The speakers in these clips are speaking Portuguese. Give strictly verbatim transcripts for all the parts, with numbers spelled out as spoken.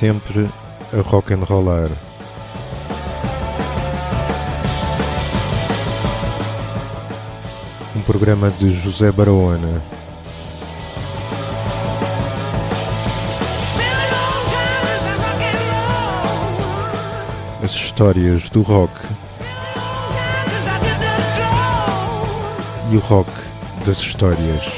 sempre a rock and rollar. Um programa de José Barahona. As histórias do rock e o rock das histórias.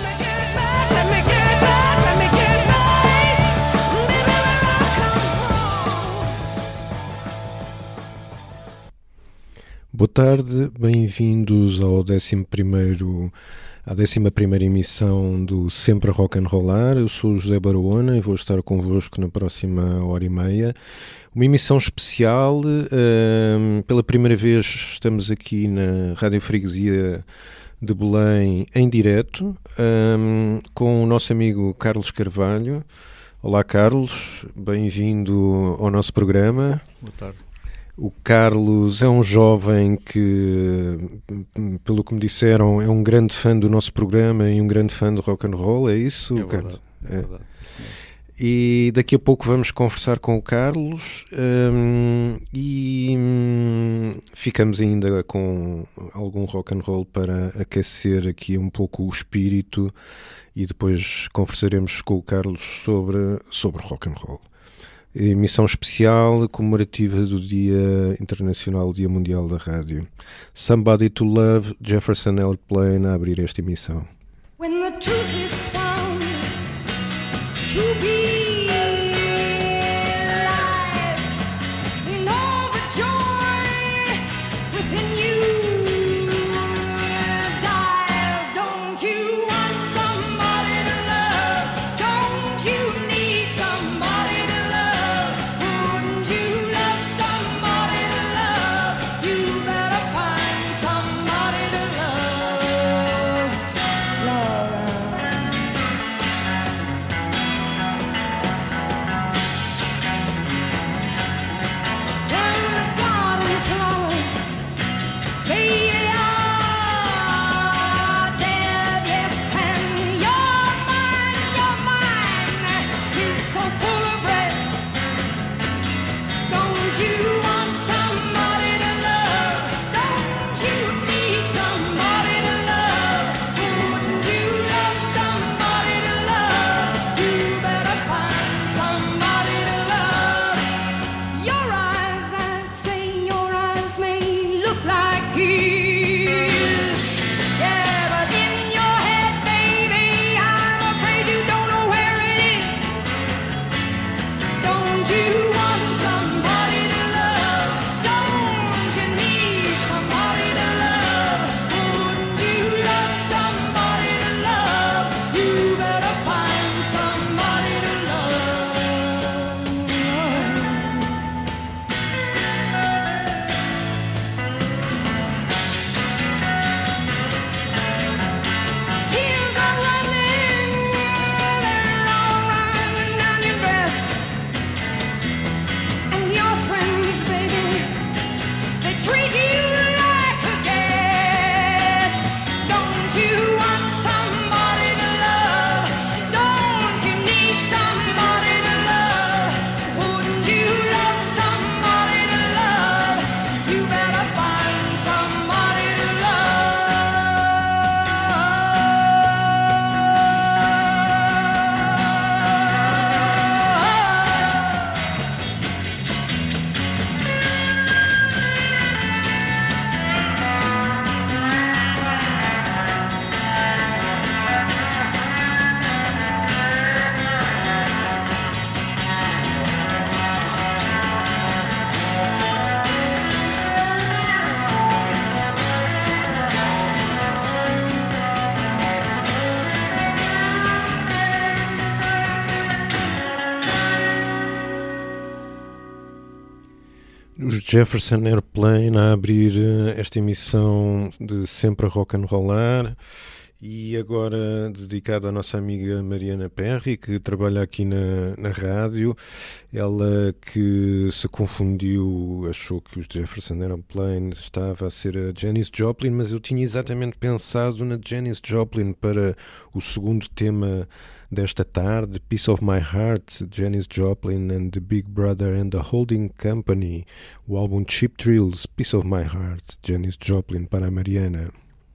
Boa tarde, bem-vindos ao décimo primeiro, à décima primeira emissão do Sempre Rock and Rollar. Eu sou o José Barahona e vou estar convosco na próxima hora e meia. Uma emissão especial, uh, pela primeira vez estamos aqui na Rádio Freguesia de Belém em direto, um, com o nosso amigo Carlos Carvalho. Olá Carlos, bem-vindo ao nosso programa. Boa tarde. O Carlos é um jovem que, pelo que me disseram, é um grande fã do nosso programa e um grande fã do rock and roll, é isso, é Carlos? Verdade, é verdade. E daqui a pouco vamos conversar com o Carlos um, e um, ficamos ainda com algum rock and roll para aquecer aqui um pouco o espírito e depois conversaremos com o Carlos sobre, sobre rock and roll. Emissão especial comemorativa do Dia Internacional, Dia Mundial da Rádio. Somebody to Love, Jefferson Airplane a abrir esta emissão. When the truth is found to be lies, and all the joy within you dies. Don't you want somebody to love? Don't you need somebody to love? Wouldn't you love somebody to love? You better find somebody to love. Love. Os Jefferson Airplane a abrir esta emissão de Sempre Rock and Rollar, e agora dedicado à nossa amiga Mariana Perry, que trabalha aqui na, na rádio. Ela que se confundiu, achou que os Jefferson Airplane estava a ser a Janis Joplin, mas eu tinha exatamente pensado na Janis Joplin para o segundo tema desta tarde, Piece of My Heart, Janis Joplin and the Big Brother and the Holding Company, o álbum Cheap Thrills, Piece of My Heart, Janis Joplin para a Mariana.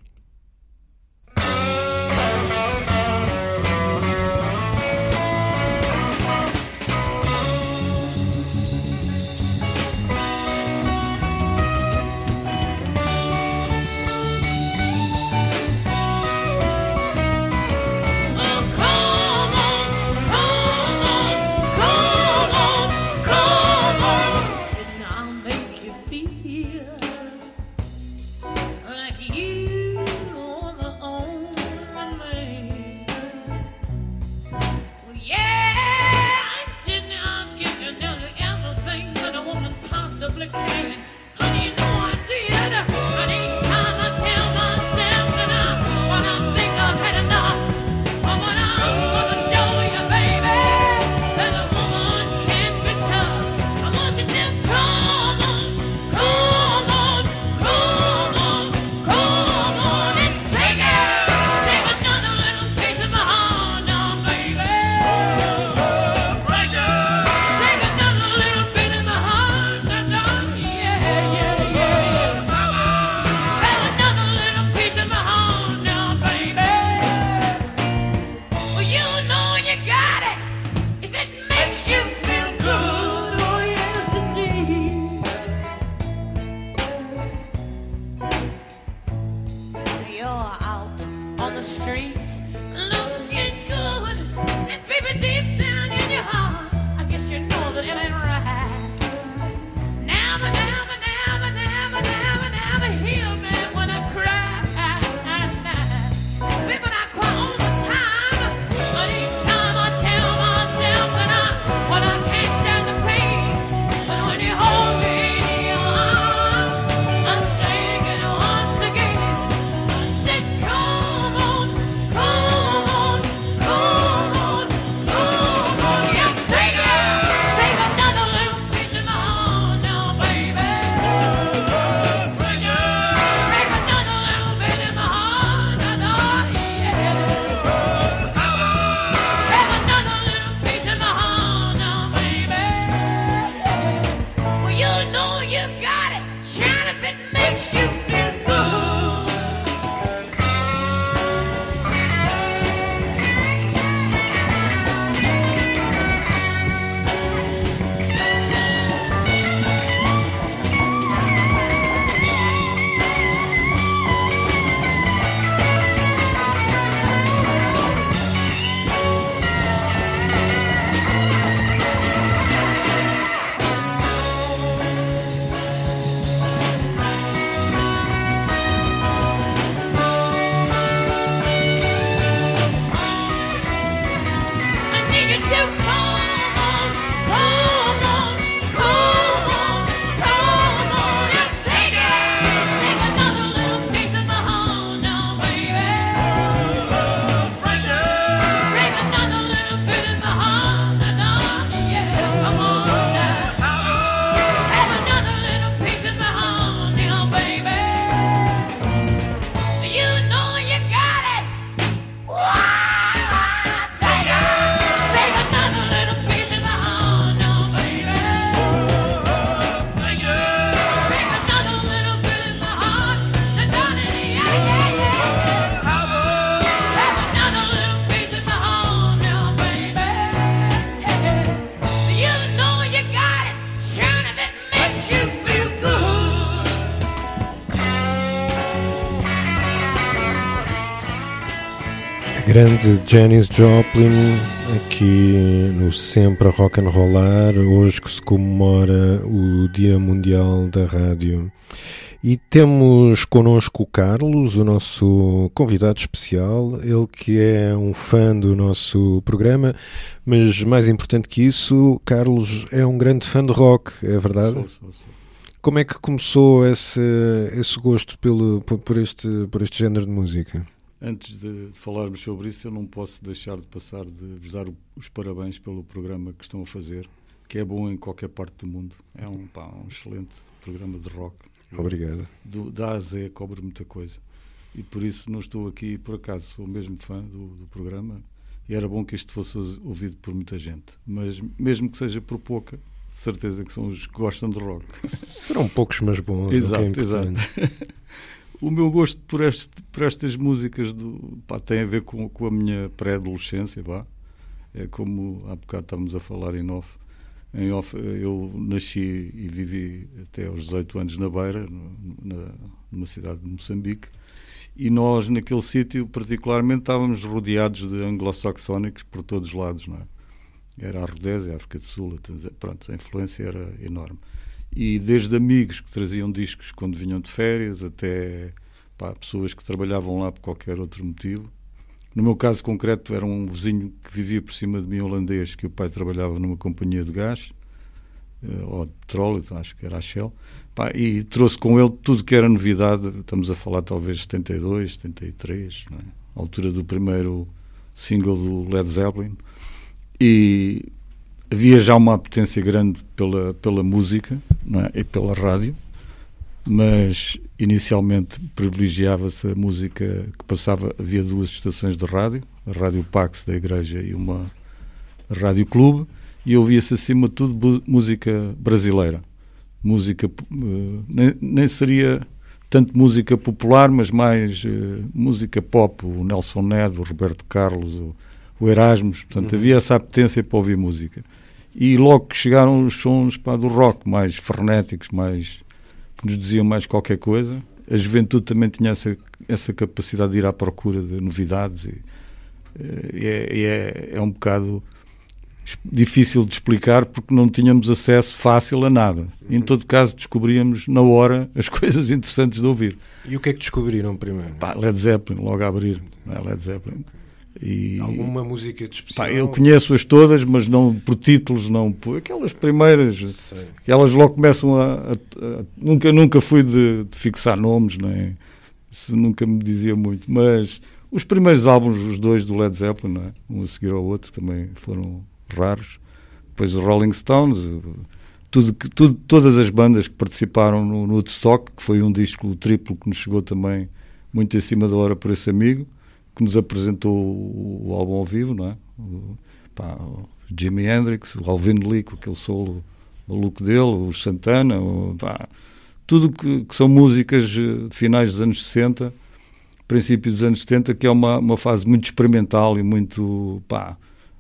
Grande Janis Joplin, aqui no Sempre a Rock and Rollar, hoje que se comemora o Dia Mundial da Rádio. E temos connosco o Carlos, o nosso convidado especial, ele que é um fã do nosso programa, mas mais importante que isso, Carlos é um grande fã de rock, é verdade? Sou, sou, sou. Como é que começou esse, esse gosto pelo, por, por, este, por este género de música? Antes de falarmos sobre isso, eu não posso deixar de passar de vos dar os parabéns pelo programa que estão a fazer, que é bom em qualquer parte do mundo. É um, pá, um excelente programa de rock. Obrigado. Do, da A a Z cobre muita coisa. E por isso não estou aqui, por acaso, sou mesmo fã do, do programa e era bom que isto fosse ouvido por muita gente. Mas mesmo que seja por pouca, de certeza que são os que gostam de rock. Serão poucos, mas bons. Exato, é o que é importante. exato. O meu gosto por, este, por estas músicas do, pá, tem a ver com, com a minha pré-adolescência, vá. É como há bocado estávamos a falar em off. Em off, eu nasci e vivi até aos dezoito anos na Beira, na, numa cidade de Moçambique, e nós naquele sítio particularmente estávamos rodeados de anglo-saxónicos por todos os lados, não é? Era a Rodésia, a África do Sul, a Tanzânia, pronto, a influência era enorme. E desde amigos que traziam discos quando vinham de férias, até pá, pessoas que trabalhavam lá por qualquer outro motivo. No meu caso concreto, era um vizinho que vivia por cima de mim, holandês, que o pai trabalhava numa companhia de gás, ou de petróleo, acho que era a Shell, pá, e trouxe com ele tudo que era novidade. Estamos a falar talvez de setenta e dois, setenta e três, não é? A altura do primeiro single do Led Zeppelin. E havia já uma apetência grande pela, pela música, não é? E pela rádio, mas inicialmente privilegiava-se a música que passava. Havia duas estações de rádio, a Rádio Pax da Igreja e uma Rádio Clube, e ouvia-se acima de tudo música brasileira. Música, uh, nem, nem seria tanto música popular, mas mais uh, música pop, o Nelson Ned, o Roberto Carlos, o, o Erasmus. Portanto, uhum. havia essa apetência para ouvir música. E logo que chegaram os sons pá, do rock, mais frenéticos, mais, que nos diziam mais qualquer coisa, a juventude também tinha essa, essa capacidade de ir à procura de novidades, e, e, é, e é, é um bocado difícil de explicar porque não tínhamos acesso fácil a nada. Uhum. Em todo caso, descobríamos na hora as coisas interessantes de ouvir. E o que é que descobriram primeiro? Pá, Led Zeppelin, logo a abrir. Não é? Led Zeppelin. E, alguma música de especial? Pá, eu conheço-as todas, mas não por títulos, não por aquelas primeiras, sei. Que elas logo começam a, a, a nunca nunca fui de, de fixar nomes, nem isso nunca me dizia muito, mas os primeiros álbuns, os dois do Led Zeppelin, não é? Um a seguir ao outro, também foram raros. Depois os Rolling Stones, tudo, tudo, todas as bandas que participaram no, no Woodstock, que foi um disco triplo que nos chegou também muito em cima da hora por esse amigo, que nos apresentou o, o álbum ao vivo, não é? O, pá, o Jimi Hendrix, o Alvin Lee, com aquele solo maluco dele, o Santana, o, pá, tudo que, que são músicas de finais dos anos sessenta, princípio dos anos setenta, que é uma, uma fase muito experimental e muito, pá,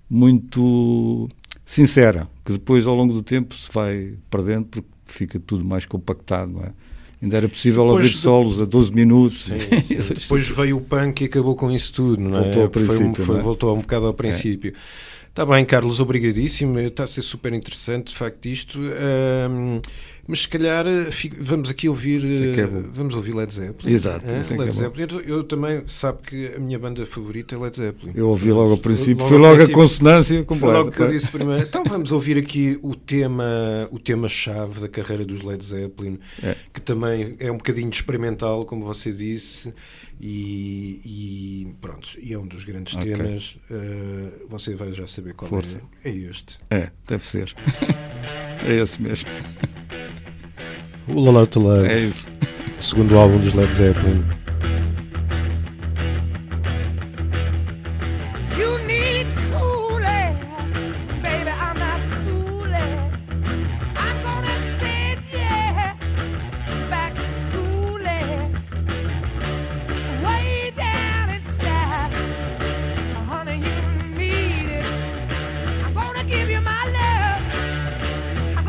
muito sincera, que depois ao longo do tempo se vai perdendo porque fica tudo mais compactado, não é? Ainda era possível depois ouvir de... solos a doze minutos. Sim, sim. Depois veio o punk e acabou com isso tudo, não é? Voltou ao princípio. Foi, foi, não é? Voltou um bocado ao princípio. É. Está bem, Carlos, obrigadíssimo. Está a ser super interessante, de facto, isto. Um, mas se calhar vamos aqui ouvir é vamos ouvir Led Zeppelin. Exato. É? É Led é Zeppelin. Eu, eu também, sabe que a minha banda favorita é Led Zeppelin. Eu ouvi logo ao princípio. Logo foi ao logo princípio, a consonância completa. Foi logo que eu disse primeiro. Então vamos ouvir aqui o tema, o tema-chave da carreira dos Led Zeppelin, é. que também é um bocadinho experimental, como você disse, e, e pronto, e é um dos grandes okay. temas. Uh, você vai já saber qual Força. é. É este. É, deve ser. É esse mesmo. O All Out to Love, é isso. O segundo álbum dos Led Zeppelin.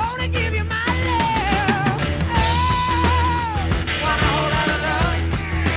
Give you my love. Oh, wanna hold out of love.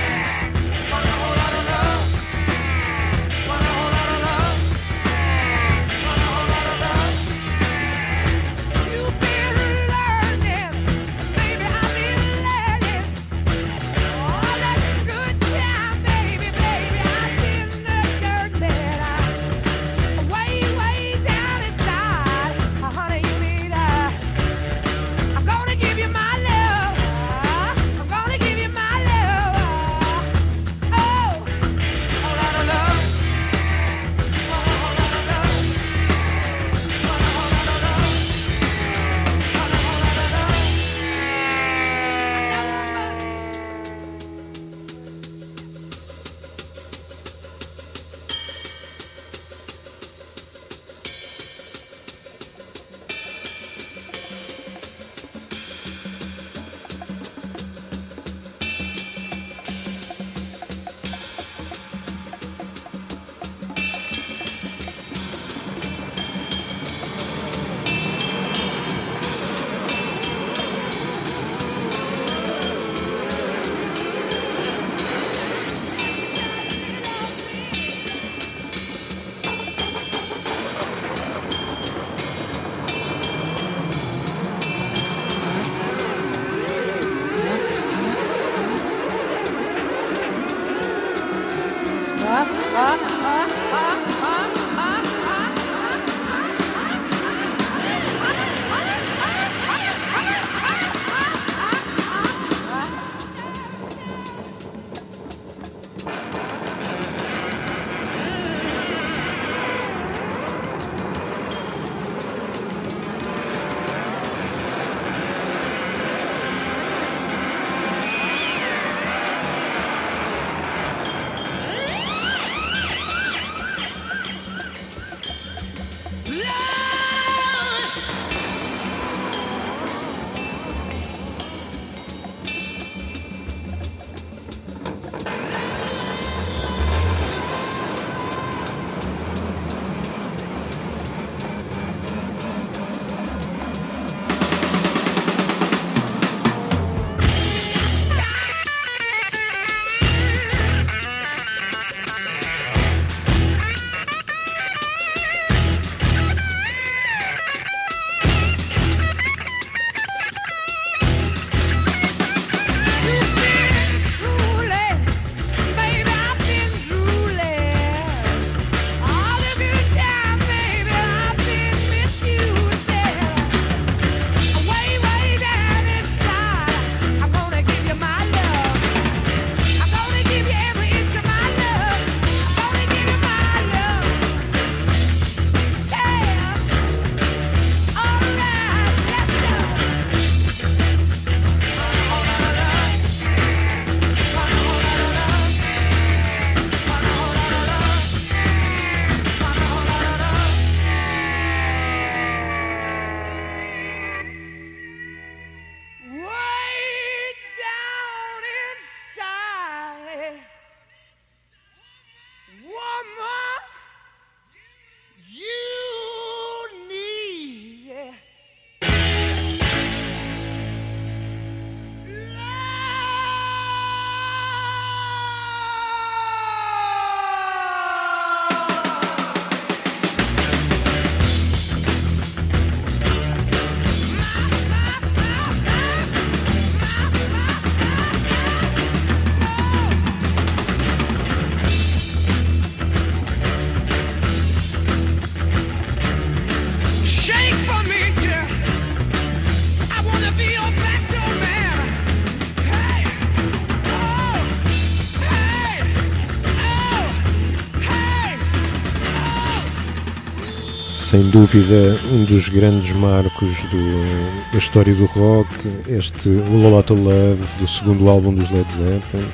Sem dúvida, um dos grandes marcos do, da história do rock, este Whole Lotta Love, do segundo álbum dos Led Zeppelin,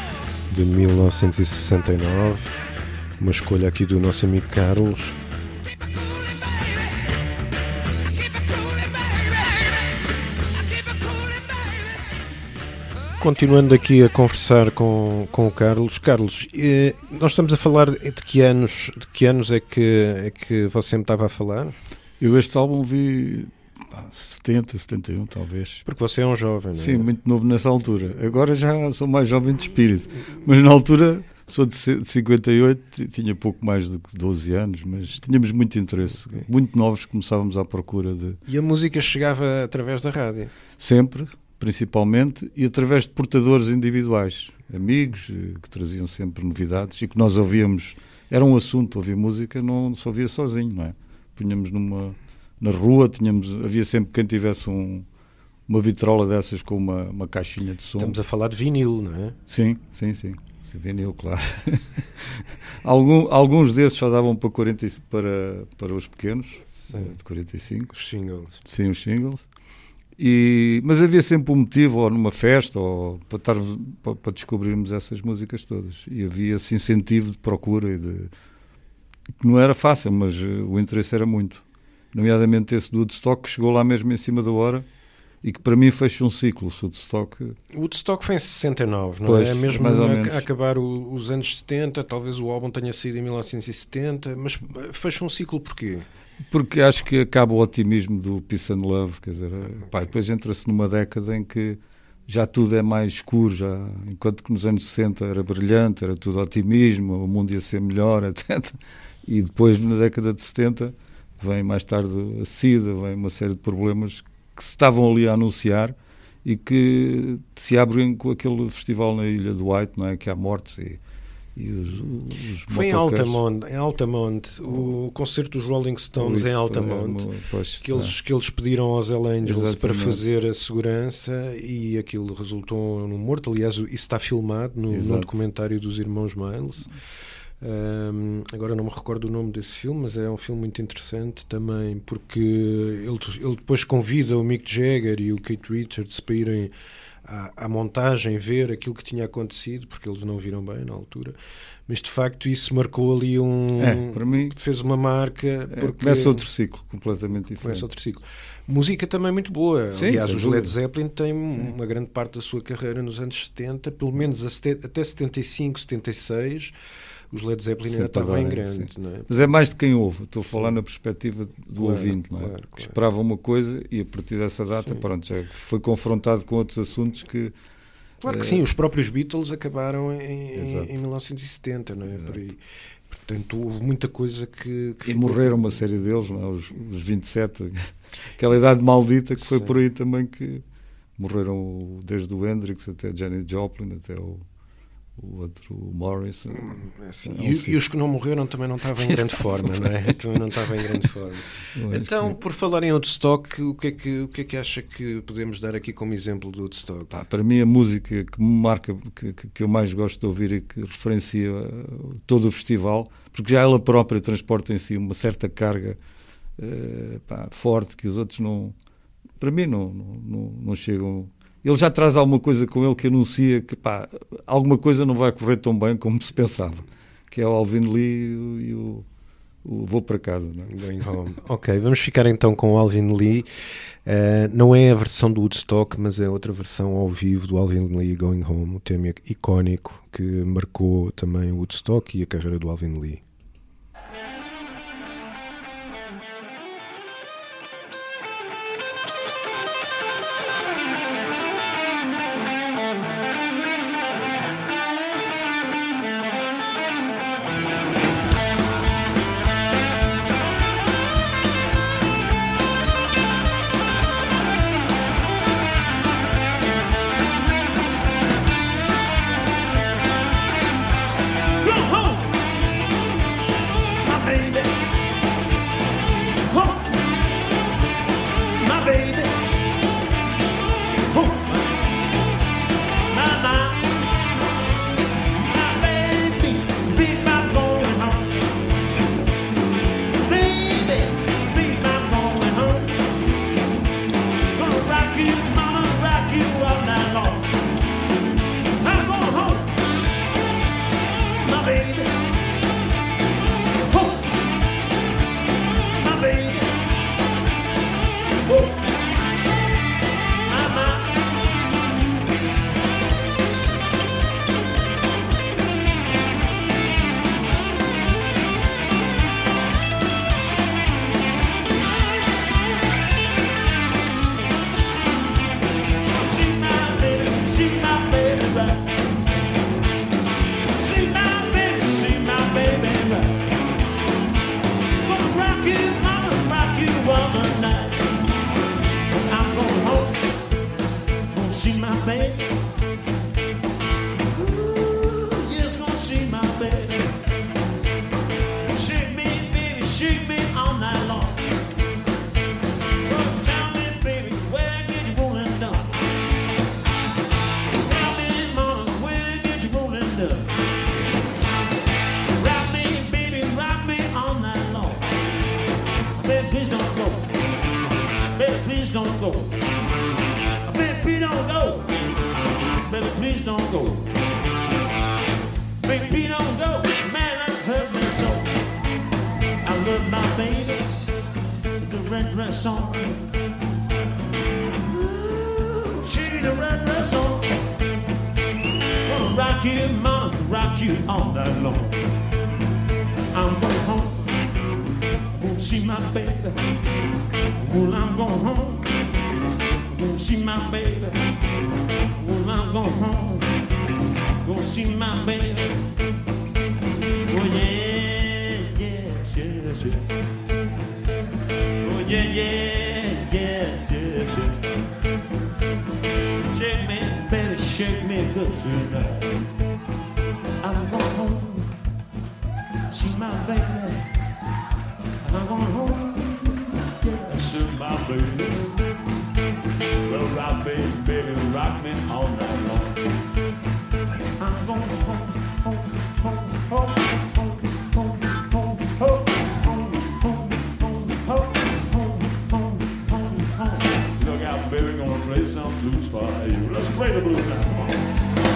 de mil novecentos e sessenta e nove, uma escolha aqui do nosso amigo Carlos. Continuando aqui a conversar com, com o Carlos. Carlos, eh, nós estamos a falar de que anos, de que anos é que, é que você me estava a falar? Eu este álbum vi pá, setenta, setenta e um talvez. Porque você é um jovem, não é? Sim, muito novo nessa altura. Agora já sou mais jovem de espírito. Mas na altura sou de cinquenta e oito, tinha pouco mais de doze anos, mas tínhamos muito interesse. Okay. Muito novos, começávamos à procura de... E a música chegava através da rádio? Sempre. Principalmente, e através de portadores individuais, amigos, que traziam sempre novidades e que nós ouvíamos. Era um assunto, ouvir música não se ouvia sozinho, não é? Punhamos numa, na rua, tínhamos, havia sempre quem tivesse um, uma vitrola dessas com uma, uma caixinha de som. Estamos a falar de vinil, não é? Sim, sim, sim. sim vinil, claro. Algum, alguns desses só davam para, quarenta, para, para os pequenos, sim. De quarenta e cinco. Os singles. Sim, os singles. E, mas havia sempre um motivo, ou numa festa, ou para, estar, para, para descobrirmos essas músicas todas. E havia esse incentivo de procura, e de, que não era fácil, mas uh, o interesse era muito. Nomeadamente esse do Woodstock, que chegou lá mesmo em cima da hora, e que para mim fecha um ciclo. O Woodstock, o Woodstock foi em sessenta e nove, não pois, é? Mesmo mais ou a, menos. a acabar o, os anos setenta, talvez o álbum tenha sido em mil novecentos e setenta, mas fecha um ciclo porquê? Porque acho que acaba o otimismo do Peace and Love, quer dizer, pá, depois entra-se numa década em que já tudo é mais escuro, já, enquanto que nos anos sessenta era brilhante, era tudo otimismo, o mundo ia ser melhor, etcétera. E depois, na década de setenta, vem mais tarde a SIDA, vem uma série de problemas que se estavam ali a anunciar e que se abrem com aquele festival na Ilha do White, não é? Que há mortes e, e os, os Foi em motoqueiros. Altamont, em Altamont o concerto dos Rolling Stones Isso, em Altamont, é, pois, que eles, tá. que eles pediram aos Hell Angels Exatamente. para fazer a segurança e aquilo resultou num morto. Aliás, isso está filmado no, no documentário dos irmãos Miles. Um, agora não me recordo o nome desse filme, mas é um filme muito interessante também, porque ele, ele depois convida o Mick Jagger e o Keith Richards para irem à, à montagem ver aquilo que tinha acontecido, porque eles não viram bem na altura, mas de facto isso marcou ali um é, para mim, fez uma marca, porque é, começa outro ciclo completamente diferente. Começa outro ciclo. Música também muito boa. Sim, aliás, os dúvida. Led Zeppelin têm Sim. uma grande parte da sua carreira nos anos setenta, pelo menos até setenta e cinco, setenta e seis. Os Led Zeppelin ainda estavam em grande, não é? Mas é mais de quem ouve. Estou a falar na perspectiva do claro, ouvinte, não é? claro, Que claro. esperava uma coisa e a partir dessa data, sim. pronto, já foi confrontado com outros assuntos que... Claro que é... sim, os próprios Beatles acabaram em, em, em mil novecentos e setenta, não é? Por aí. Portanto, houve muita coisa que... que e ficou... morreram uma série deles, não é? os, os vinte e sete, aquela idade maldita que foi sim. por aí também que morreram desde o Hendrix até Janis Joplin, até o... o outro, o Morrison. É assim. e, e os que não morreram também não estavam em grande forma, não é? Também não estavam em grande forma. Então, por falar em Woodstock, o que, é que, o que é que acha que podemos dar aqui como exemplo do Woodstock? Pá, para mim, a música que me marca, que, que, que eu mais gosto de ouvir e que referencia todo o festival, porque já ela própria transporta em si uma certa carga uh, pá, forte que os outros não, para mim, não, não, não, não chegam. Ele já traz alguma coisa com ele que anuncia que pá, alguma coisa não vai correr tão bem como se pensava, que é o Alvin Lee e o, o Vou para Casa. Não é? Going Home. Ok, vamos ficar então com o Alvin Lee. Uh, não é a versão do Woodstock, mas é outra versão ao vivo do Alvin Lee, Going Home, o tema icónico que marcou também o Woodstock e a carreira do Alvin Lee. Shake me, baby, shake me good tonight. I'm going home. she's my baby. I'm going home, yeah, she's my baby. Well, rock, baby, baby, rock me all night long. I'm going home, home, home, home, home, home, home, home, home, home, home, home, home, home, home. Look out, baby, gonna play some blues for you. Let's play the blues now. Come on.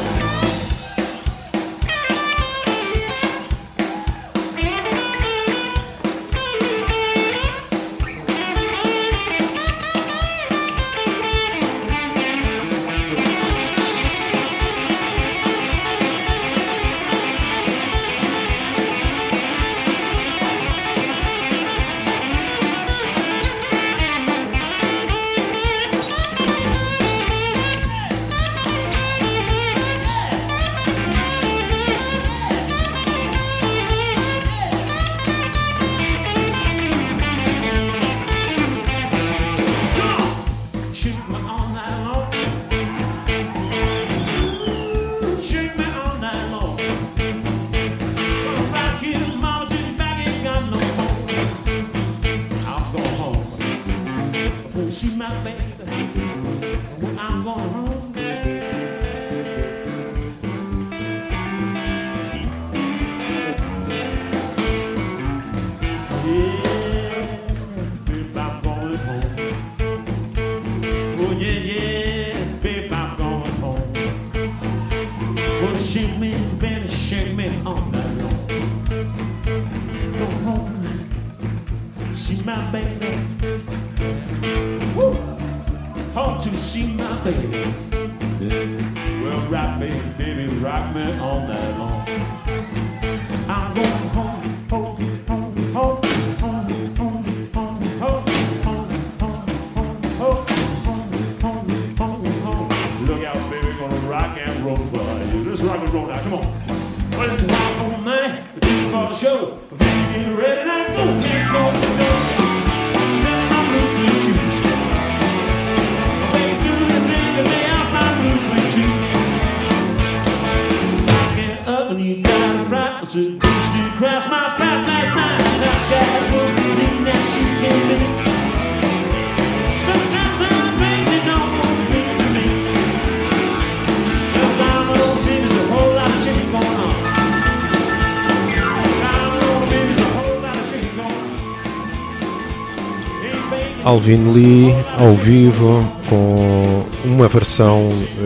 Alvin Lee ao vivo com uma versão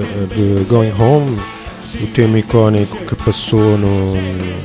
de Going Home, o tema icónico que passou no,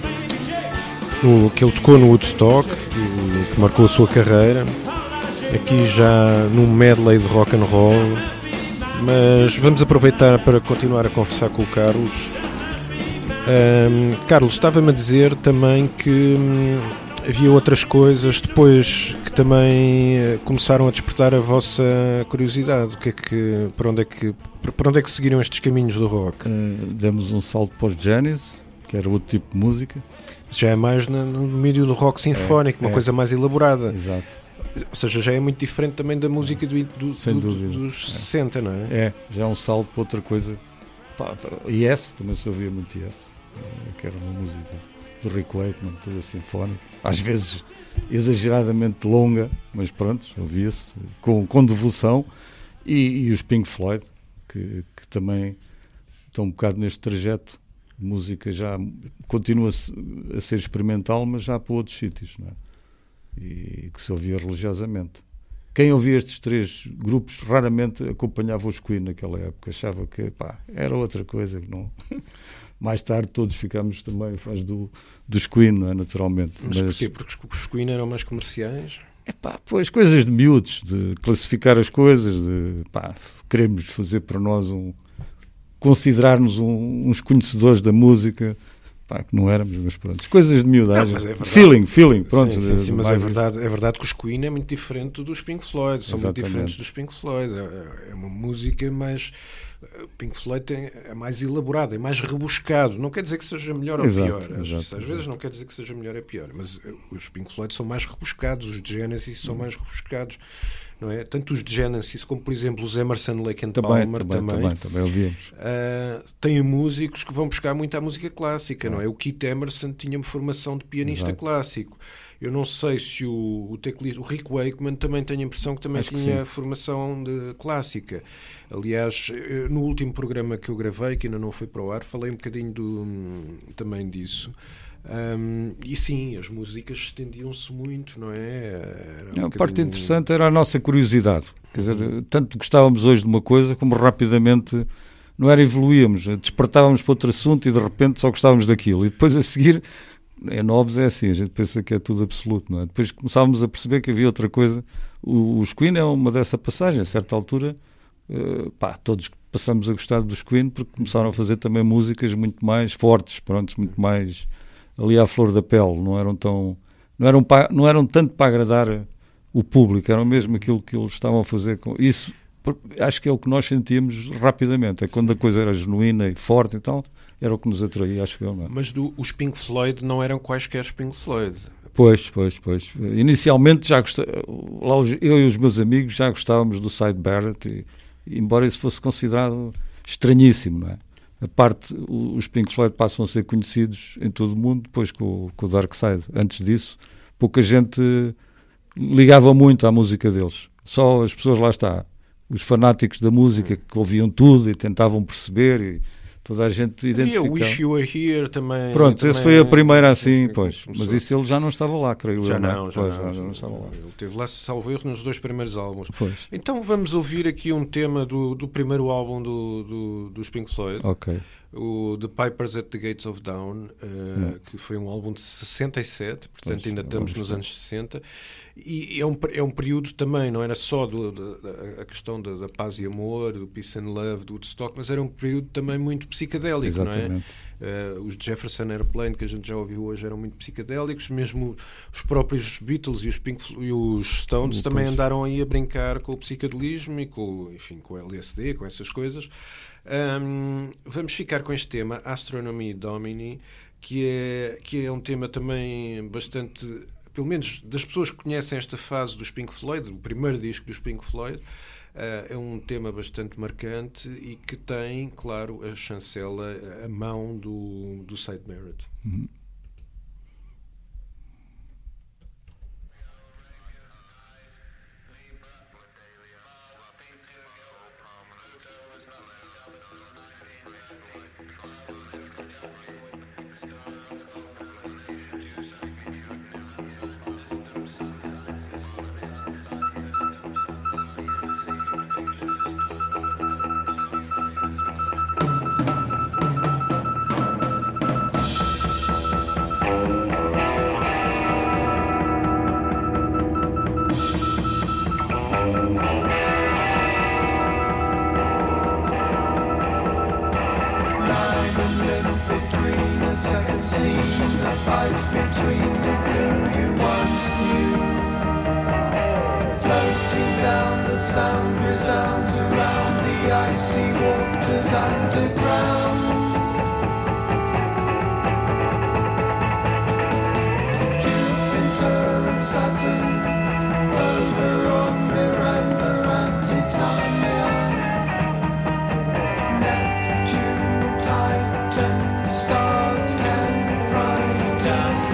no que ele tocou no Woodstock e que marcou a sua carreira, aqui já num medley de rock and roll. Mas vamos aproveitar para continuar a conversar com o Carlos. Um, Carlos, estava-me a dizer também que hum, havia outras coisas depois que também começaram a despertar a vossa curiosidade. O que é que, para, onde é que, para onde é que seguiram estes caminhos do rock? Uh, demos um salto para os Genesis, que era outro tipo de música. Já é mais no, no meio do rock sinfónico, é, uma é. coisa mais elaborada. Exato. Ou seja, já é muito diferente também da música do, do, do, dos é. sessenta, não é? É, já é um salto para outra coisa. Pá, Yes, também se ouvia muito Yes, que era uma música do Rick Wakeman, toda sinfónica, às vezes exageradamente longa, mas pronto, ouvia-se com, com devoção. E, e os Pink Floyd, que, que também estão um bocado neste trajeto de música, já continua a, a ser experimental, mas já para outros sítios, não é? E que se ouvia religiosamente. Quem ouvia estes três grupos raramente acompanhava os Queen naquela época, achava que pá, era outra coisa que não. Mais tarde todos ficámos também fãs do, dos Queen, não é? Naturalmente. Mas, mas porquê? Porque os Queen eram mais comerciais? É pá, pois, coisas de miúdos, de classificar as coisas, de pá, queremos fazer para nós um. considerar-nos um, uns conhecedores da música. Pá, que não éramos, mas pronto, coisas de miudagem. Não, é feeling, feeling, pronto. Sim, sim, sim, mas é verdade, é verdade que os Queen é muito diferente dos Pink Floyd, são Exatamente. muito diferentes dos Pink Floyd. É, é uma música mais. Pink Floyd tem, é mais elaborado, é mais rebuscado. Não quer dizer que seja melhor ou exato, pior. Exato, Às, exato. às vezes não quer dizer que seja melhor ou pior, mas os Pink Floyd são mais rebuscados, os Genesis são mais rebuscados. não é? Tanto os Genesis como, por exemplo, os Emerson, Lake and Também, Palmer também, também, também, também ouvimos. Uh, têm músicos que vão buscar muito à música clássica, não é? O Keith Emerson tinha uma formação de pianista Exato. clássico. Eu não sei se o, o, teclista, o Rick Wakeman também tem a impressão que também Acho que tinha sim. formação de clássica. Aliás, eu, no último programa que eu gravei, que ainda não foi para o ar, falei um bocadinho do, também disso. Um, e sim, as músicas estendiam-se muito, não é? Era um A parte bocadinho- interessante era a nossa curiosidade. Quer dizer, tanto gostávamos hoje de uma coisa como rapidamente, não era evoluíamos, despertávamos para outro assunto e de repente só gostávamos daquilo. E depois a seguir, é novos, é assim, a gente pensa que é tudo absoluto, não é? Depois começávamos a perceber que havia outra coisa. O- Os Queen é uma dessa passagem, a certa altura, eh, pá, todos passamos a gostar dos Queen porque começaram a fazer também músicas muito mais fortes, pronto, muito mais ali à flor da pele, não eram tão, não eram, pa- não eram tanto para agradar o público, eram mesmo aquilo que eles estavam a fazer com isso. por- Acho que é o que nós sentíamos rapidamente, é quando a coisa era genuína e forte e tal, era o que nos atraía, acho eu, não é? Mas do, os Pink Floyd não eram quaisquer os Pink Floyd. Pois, pois, pois. Inicialmente já gostava, lá os- eu e os meus amigos já gostávamos do Syd Barrett, e, embora isso fosse considerado estranhíssimo, não é? A parte, o- os Pink Floyd passam a ser conhecidos em todo o mundo depois com, o- com o Dark Side. Antes disso, pouca gente ligava muito à música deles. Só as pessoas, lá está, os fanáticos da música que ouviam tudo e tentavam perceber, e toda a gente Havia identificava. Wish You Were Here também. Pronto, também, essa foi a primeira assim, sim, pois. começou. Mas isso ele já não estava lá, creio Já eu. não, já Pois, não, já não estava lá. Ele teve lá, salvo erro, nos dois primeiros álbuns. Pois, Então vamos ouvir aqui um tema do, do primeiro álbum do, do, dos Pink Floyd, ok. o The Pipers at the Gates of Dawn, uh, Hum. que foi um álbum de sessenta e sete, portanto Pois, ainda estamos vamos nos ver. anos sessenta, e é um, é um período também, não era só do, da- da- a questão da, da paz e amor, do peace and love, do Woodstock, mas era um período também muito psicadélico, não é? Exatamente. Uh, os Jefferson Airplane, que a gente já ouviu hoje, eram muito psicadélicos, mesmo os próprios Beatles e os, Pink, Flo- e os Stones E também depois- andaram aí a brincar com o psicadelismo e com, enfim, com o L S D, com essas coisas. Um, vamos ficar com este tema, Astronomy Domini, que é, que é um tema também bastante, pelo menos das pessoas que conhecem esta fase dos Pink Floyd, o primeiro disco dos Pink Floyd, uh, é um tema bastante marcante e que tem, claro, a chancela, a mão do, do Syd Barrett. Between the second scene, the fights between the blue you once knew. Floating down, the sound resounds around the icy waters underground. Jupiter and Saturn, over on Miranda and Titania. Neptune, Titan, stars can frighten.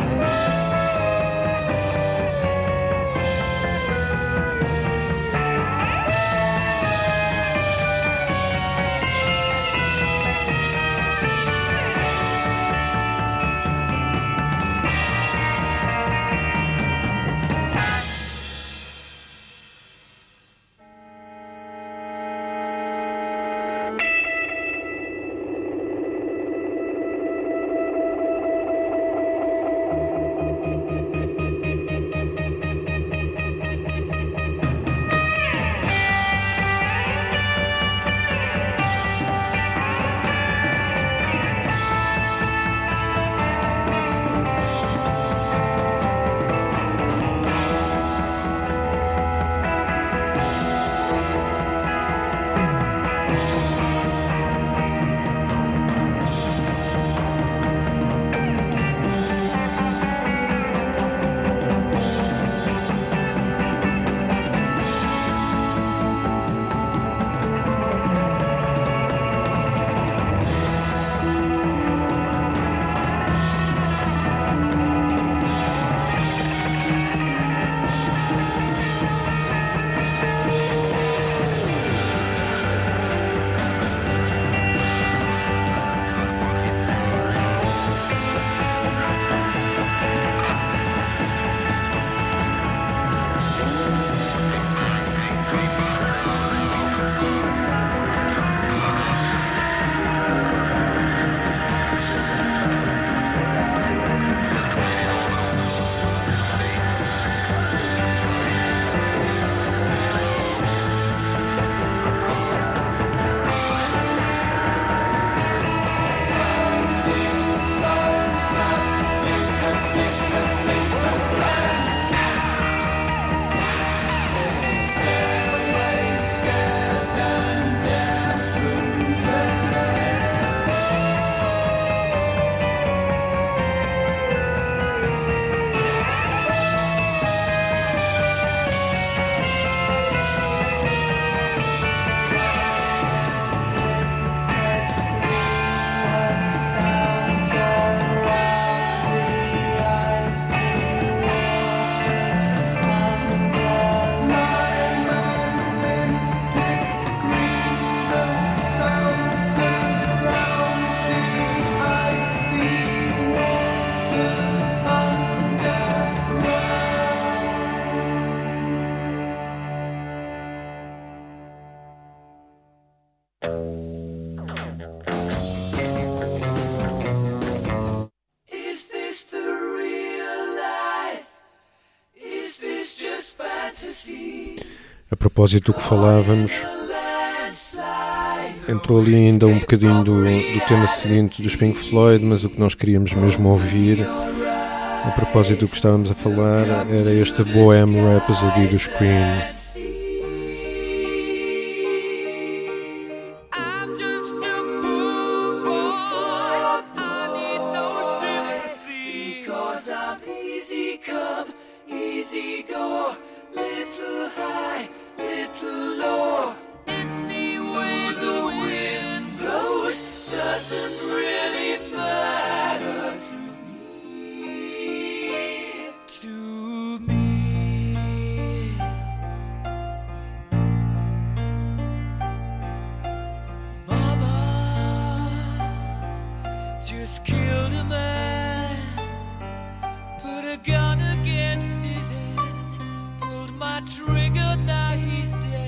A propósito do que falávamos, entrou ali ainda um bocadinho do, do tema seguinte dos Pink Floyd, mas o que nós queríamos mesmo ouvir, a propósito do que estávamos a falar, era este Bohemian Rhapsody do Queen. I'm just a poor boy. I need no sympathy. 'Cause I'm easy come, easy go. Little high, little low. Any way the wind blows doesn't really matter to me. To me. Mama just killed a man, put a gun against his head, pulled my trigger, now he's dead.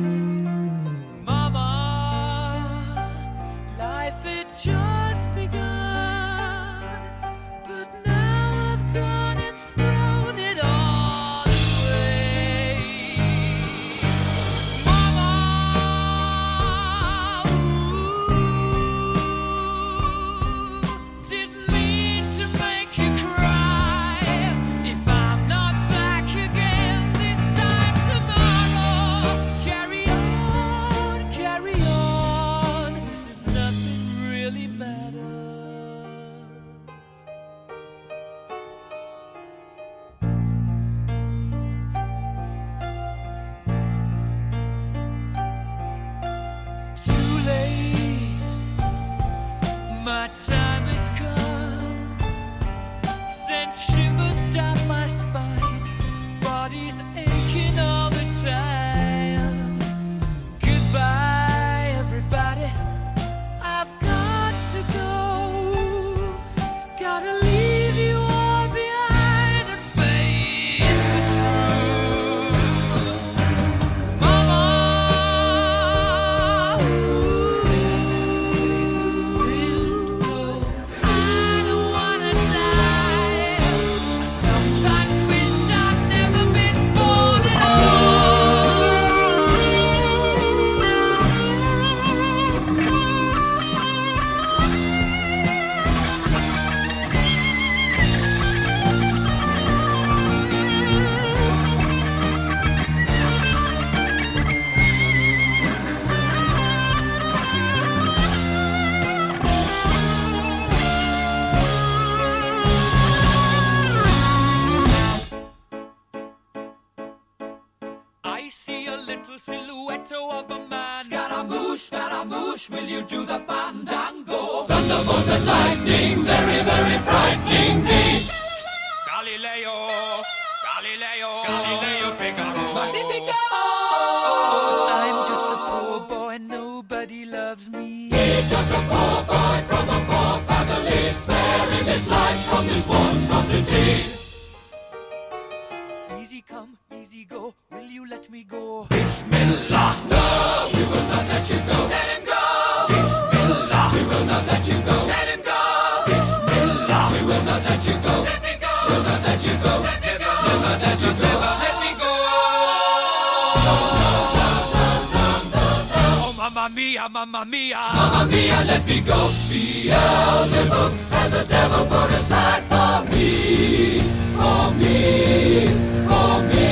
Mama, life had just begun, but now I've gone and thrown it all away. Mama, ooh, didn't mean to make you cry. If I'm not back again this time tomorrow, carry on, carry on, as if nothing really matters. Too late, my time has come. Sent shivers down my spine, body's aching all the time. Goodbye, everybody, I've got to go. Gotta leave you all behind and face the truth. Mama, ooh, I don't wanna die. I sometimes wish I'd never been born at I see a little silhouette of a man. Scaramouche, Scaramouche, will you do the fandango? Thunderbolt and lightning, very, very frightening me. Galileo, Galileo, Galileo Figaro. Magnifico! I'm just a poor boy, nobody loves me. He's just a poor boy from a poor family, sparing his life from this monstrosity. Easy come, easy go, will you let me go? Bismillah, no, we will not let you go. Let him go! Bismillah, we will not let you go. Let him go! Bismillah, we will not let you go. Let me go! We'll not let you go. Let me go! We'll not let you go. Let me go! Oh, mamma mia, mamma mia, mamma mia, let me go. Beelzebub has a devil put aside for me, for me, for me.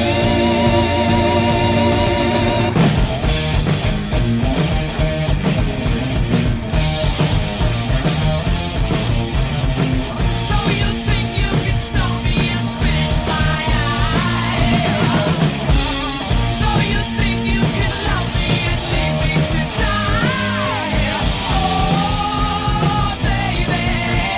So you think you can stop me and spit in my eye? So you think you can love me and leave me to die? Oh, baby,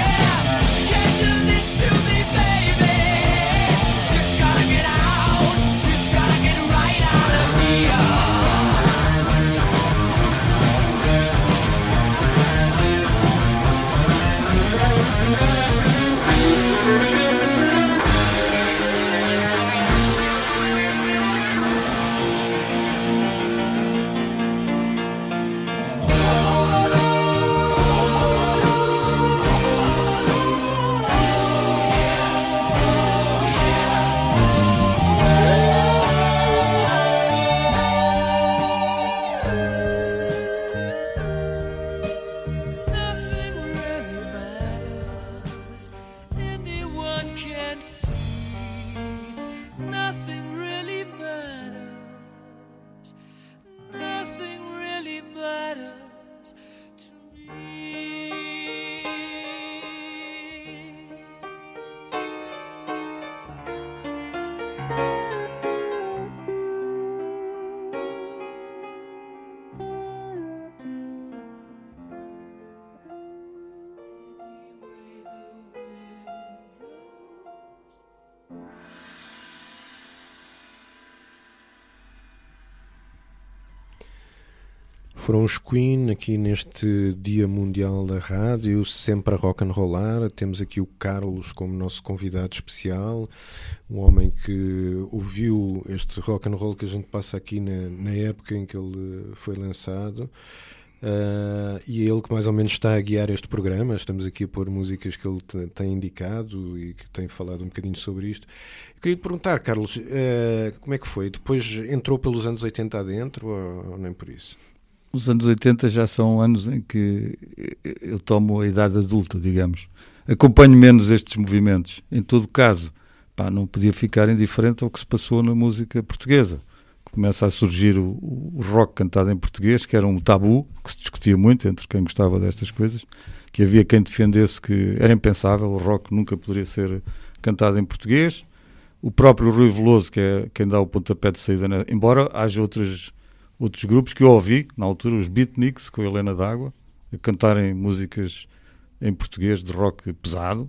Foram os Queen aqui neste Dia Mundial da Rádio, sempre a rock and rollar. Temos aqui o Carlos como nosso convidado especial, um homem que ouviu este rock and roll que a gente passa aqui na, na época em que ele foi lançado. Uh, e é ele que mais ou menos está a guiar este programa. Estamos aqui a pôr músicas que ele te, tem indicado e que tem falado um bocadinho sobre isto. Eu queria te perguntar, Carlos, uh, como é que foi? Depois entrou pelos anos oitenta adentro ou, ou nem por isso? Os anos oitenta já são anos em que eu tomo a idade adulta, digamos. Acompanho menos estes movimentos. Em todo caso, pá, não podia ficar indiferente ao que se passou na música portuguesa. Começa a surgir o, o rock cantado em português, que era um tabu, que se discutia muito entre quem gostava destas coisas, que havia quem defendesse que era impensável, o rock nunca poderia ser cantado em português. O próprio Rui Veloso, que é quem dá o pontapé de saída, né? Embora haja outros, outros grupos que eu ouvi, na altura, os Beatniks, com a Helena D'Água, a cantarem músicas em português de rock pesado,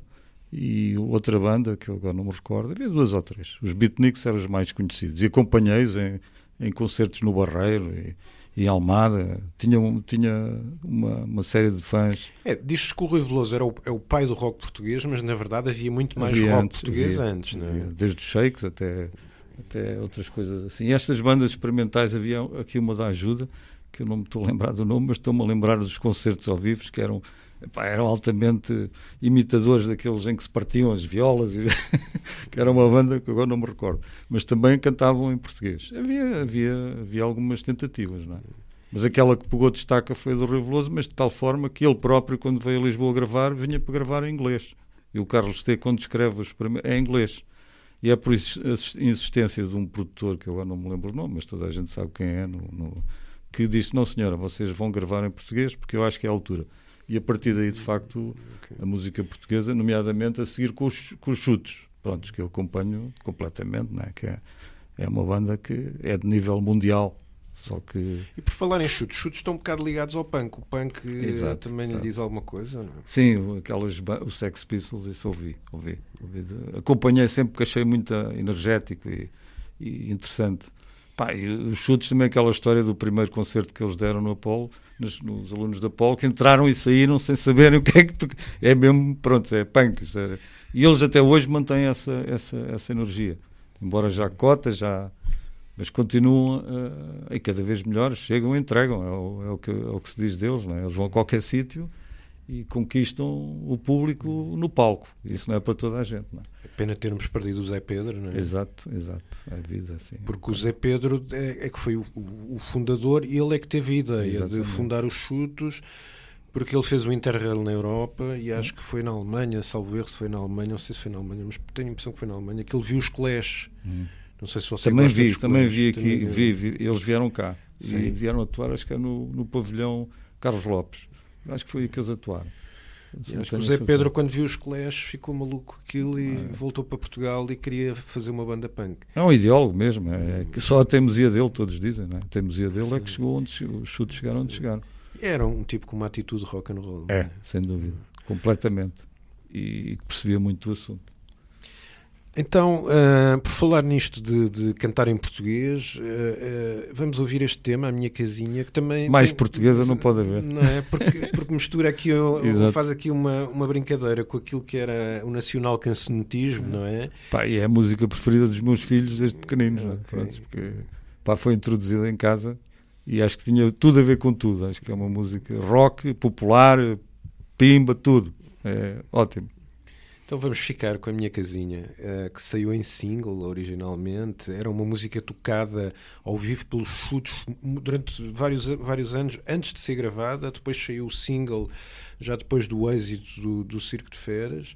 e outra banda, que eu agora não me recordo, havia duas ou três. Os Beatniks eram os mais conhecidos, e acompanhei-os em em concertos no Barreiro e, e Almada. Tinha, tinha uma, uma série de fãs. É, diz-se que o Rui Veloso era o, é o pai do rock português, mas na verdade havia muito mais havia rock antes, português havia, antes, não é? Havia, desde os Shakes até, até outras coisas assim. E estas bandas experimentais, havia aqui uma da Ajuda, que eu não me estou a lembrar do nome, mas estou-me a lembrar dos concertos ao vivo, que eram, epá, eram altamente imitadores daqueles em que se partiam as violas, e que era uma banda que agora não me recordo, mas também cantavam em português. Havia, havia, havia algumas tentativas, não é? Mas aquela que pegou destaca foi a do Rui Veloso, mas de tal forma que ele próprio, quando veio a Lisboa gravar, vinha para gravar em inglês. E o Carlos T, quando escreve os primeiros, é em inglês. E é por isso a insistência de um produtor, que eu agora não me lembro o nome, mas toda a gente sabe quem é, no, no, que disse, não senhora, vocês vão gravar em português, porque eu acho que é a altura. E a partir daí, de facto, okay. a música portuguesa, nomeadamente a seguir com os, com os Chutes, prontos, que eu acompanho completamente, não é? Que é, é uma banda que é de nível mundial. Só que... E por falar em Chutes, Chutes estão um bocado ligados ao punk. O punk exato, também exato. lhe diz alguma coisa? Não? Sim, aquelas, os Sex Pistols, isso ouvi. ouvi, ouvi de, acompanhei sempre porque achei muito energético e, e interessante. Pá, e os Chutes também, aquela história do primeiro concerto que eles deram no Apolo, nos, nos alunos da Apolo, que entraram e saíram sem saberem o que é que tu... é mesmo, pronto, é punk. É... E eles até hoje mantêm essa, essa, essa energia. Embora já cota, já... Mas continuam uh, e cada vez melhores, chegam e entregam, é o, é o, que, é o que se diz deles, não é? Eles vão a qualquer sítio e conquistam o público no palco. Isso não é para toda a gente, não é? É pena termos perdido o Zé Pedro, não é? Exato, exato. É a vida assim. Porque o Zé Pedro é, é que foi o, o fundador e ele é que teve a ideia Exatamente. de fundar os Chutos, porque ele fez o Interrail na Europa e acho que foi na Alemanha, salvo erro se foi na Alemanha, não sei se foi na Alemanha, mas tenho a impressão que foi na Alemanha, que ele viu os Clash. Hum. Não sei se você também vi, também vi aqui, também vi, vi, eles vieram cá Sim. e vieram atuar, acho que é no, no pavilhão Carlos Lopes, acho que foi aí que eles atuaram. Sim, acho que o Zé Pedro, quando viu os Clash, ficou maluco com aquilo e ah, é. voltou para Portugal e queria fazer uma banda punk. É um ideólogo mesmo, é, é que só a teimosia dele, todos dizem, não é? A teimosia dele Sim. é que chegou onde os Chutes chegaram onde chegaram. Era um tipo com uma atitude rock and roll. É, é? sem dúvida, completamente. E que percebia muito do assunto. Então, uh, por falar nisto de, de cantar em português, uh, uh, vamos ouvir este tema, A Minha Casinha, que também... Mais tem, portuguesa não pode haver. Não é? Porque, porque mistura aqui, faz aqui uma, uma brincadeira com aquilo que era o nacional cancionetismo, não é? Pá, e é a música preferida dos meus filhos desde pequeninos, okay. Pronto, porque pá, foi introduzida em casa e acho que tinha tudo a ver com tudo. Acho que é uma música rock, popular, pimba, tudo. É ótimo. Então vamos ficar com A Minha Casinha, uh, que saiu em single originalmente. Era uma música tocada ao vivo pelos Chutes durante vários, vários anos antes de ser gravada. Depois saiu o single já depois do êxito do, do Circo de Feras.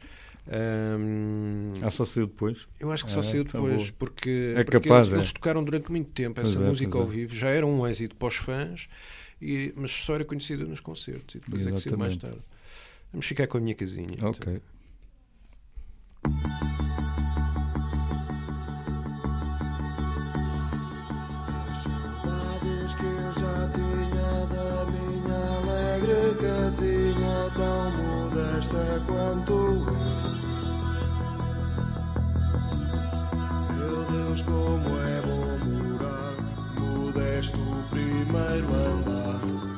Um, ah, só saiu depois? Eu acho que só é, saiu depois, porque, é porque capaz, eles, é. eles tocaram durante muito tempo essa pois música é, ao é. vivo. Já era um êxito para os fãs, e, mas só era conhecida nos concertos e depois Exatamente. é que saiu mais tarde. Vamos ficar com A Minha Casinha. Ok. Então. As saudades que eu já tinha da minha alegre casinha, tão modesta quanto eu. Meu Deus, como é bom morar modesto primeiro andar.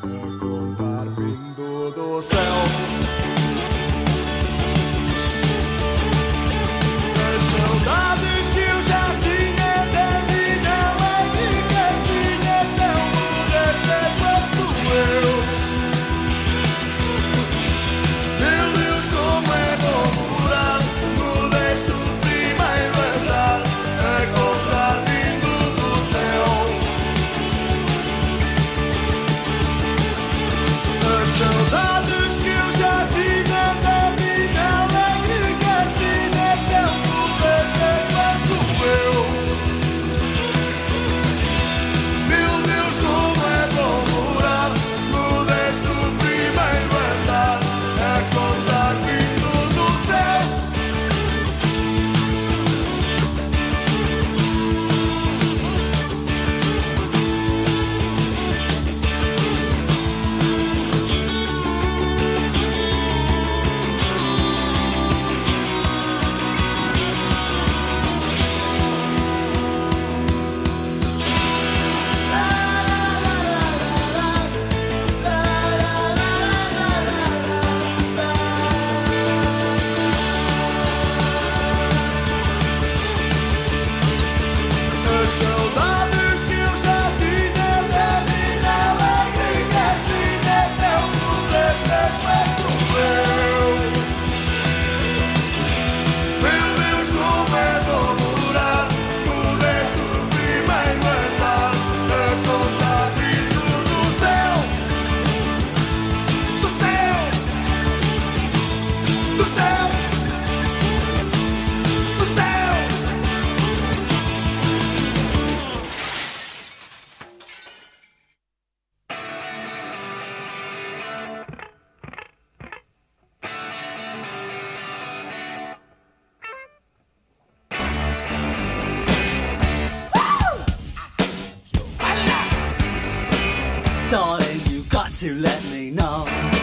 to let me know.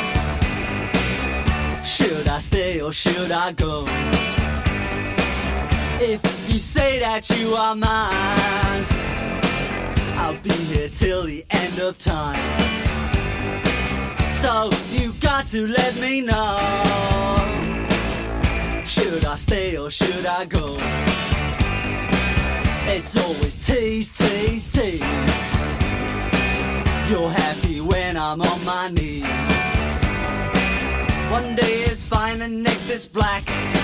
Should I stay or should I go? If you say that you are mine, I'll be here till the end of time. So you got to let me know. Should I stay or should I go? It's always tease, tease, tease. You're happy when I'm on my knees. One day is fine and next is black.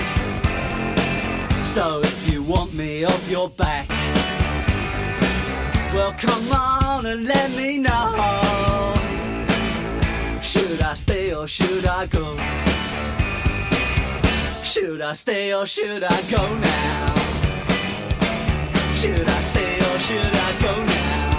So if you want me off your back, well come on and let me know. Should I stay or should I go? Should I stay or should I go now? Should I stay or should I go now?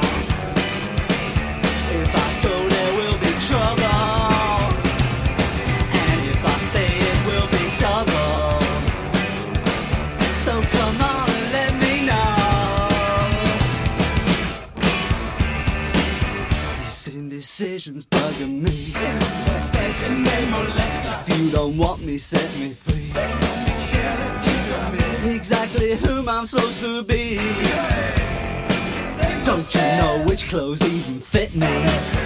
If I go there will be trouble, and if I stay it will be double. So come on and let me know. This indecision's bugging me. If you don't want me, set me free. Exactly whom I'm supposed to be. Don't you know which clothes even fit me?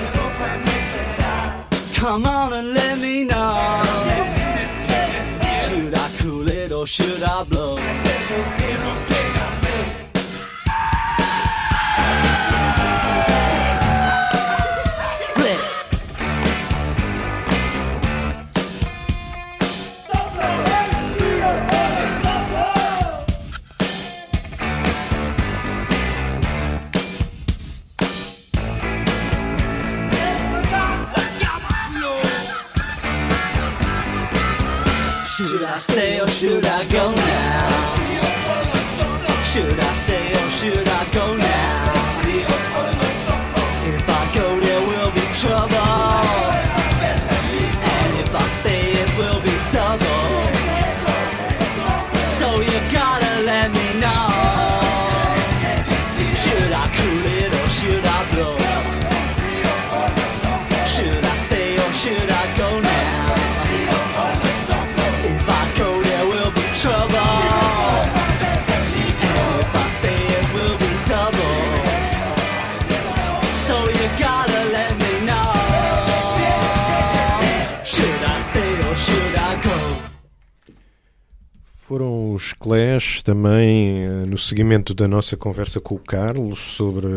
Come on and let me know. Should I cool it or should I blow? Split. Should I stay or should I go now? Should I stay or should I go now? If I go there will be trouble, and if I stay it will be double. So you gotta let me know. Should I cool it or should I blow? Should I stay or should I go now? Trouble, and if I stay it will be double. So you gotta let me know. Should I stay or should I go? Foram os Clash também eh, no seguimento da nossa conversa com o Carlos sobre,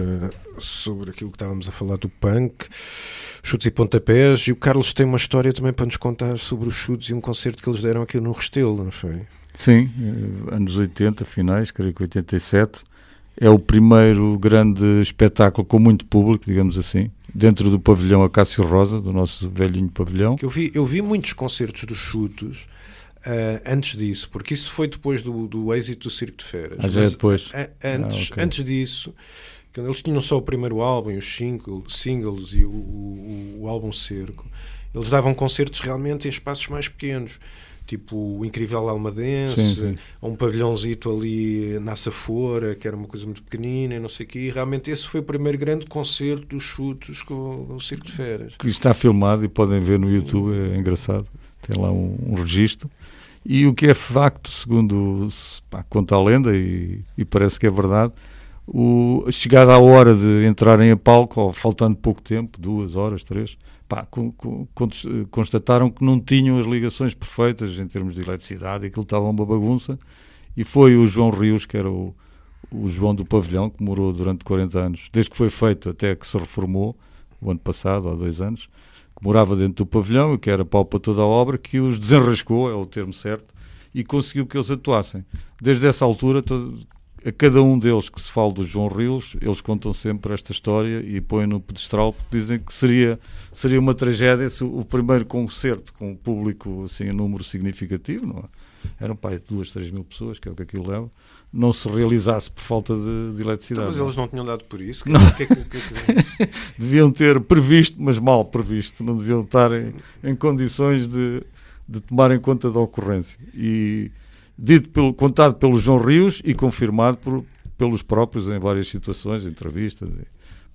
sobre aquilo que estávamos a falar do punk, chutes e pontapés, e o Carlos tem uma história também para nos contar sobre os chutes e um concerto que eles deram aqui no Restelo, não foi? Sim, anos oitenta, finais, creio que oitenta e sete. É o primeiro grande espetáculo com muito público, digamos assim, dentro do pavilhão Acácio Rosa, do nosso velhinho pavilhão. Eu vi, eu vi muitos concertos dos Chutos uh, antes disso, porque isso foi depois do, do êxito do Circo de Feras. Ah, já é depois. A, a, antes, ah, okay. antes disso, quando eles tinham só o primeiro álbum, os single, singles e o, o, o álbum Cerco, eles davam concertos realmente em espaços mais pequenos. Tipo o Incrível Almadense, sim, sim. um pavilhãozito ali na Safora, que era uma coisa muito pequenina e não sei o quê. E realmente esse foi o primeiro grande concerto dos Chutos com, com o Circo de Feras. Que está filmado e podem ver no YouTube, é engraçado. Tem lá um, um registro. E o que é facto, segundo pá, conta a lenda, e, e parece que é verdade, o, chegada a hora de entrarem a palco, ou faltando pouco tempo, duas horas, três... Pá, con, con, constataram que não tinham as ligações perfeitas em termos de eletricidade, e aquilo estava uma bagunça, e foi o João Rios, que era o, o João do pavilhão, que morou durante quarenta anos, desde que foi feito até que se reformou, o ano passado, há dois anos, que morava dentro do pavilhão e que era pau para toda a obra, que os desenrascou, é o termo certo, e conseguiu que eles atuassem. Desde essa altura, todo, a cada um deles que se fala do João Rios, eles contam sempre esta história e põem no pedestral, porque dizem que seria, seria uma tragédia se o primeiro concerto com o público, assim, um número significativo, não é? Eram pá, duas, três mil pessoas, que é o que aquilo leva, não se realizasse por falta de, de eletricidade. Então, mas eles não tinham dado por isso? Não. Que, que, que, que... Deviam ter previsto, mas mal previsto, não deviam estar em, em condições de, de tomarem conta da ocorrência. E dito pelo, contado pelo João Rios e confirmado por, pelos próprios em várias situações, entrevistas. E,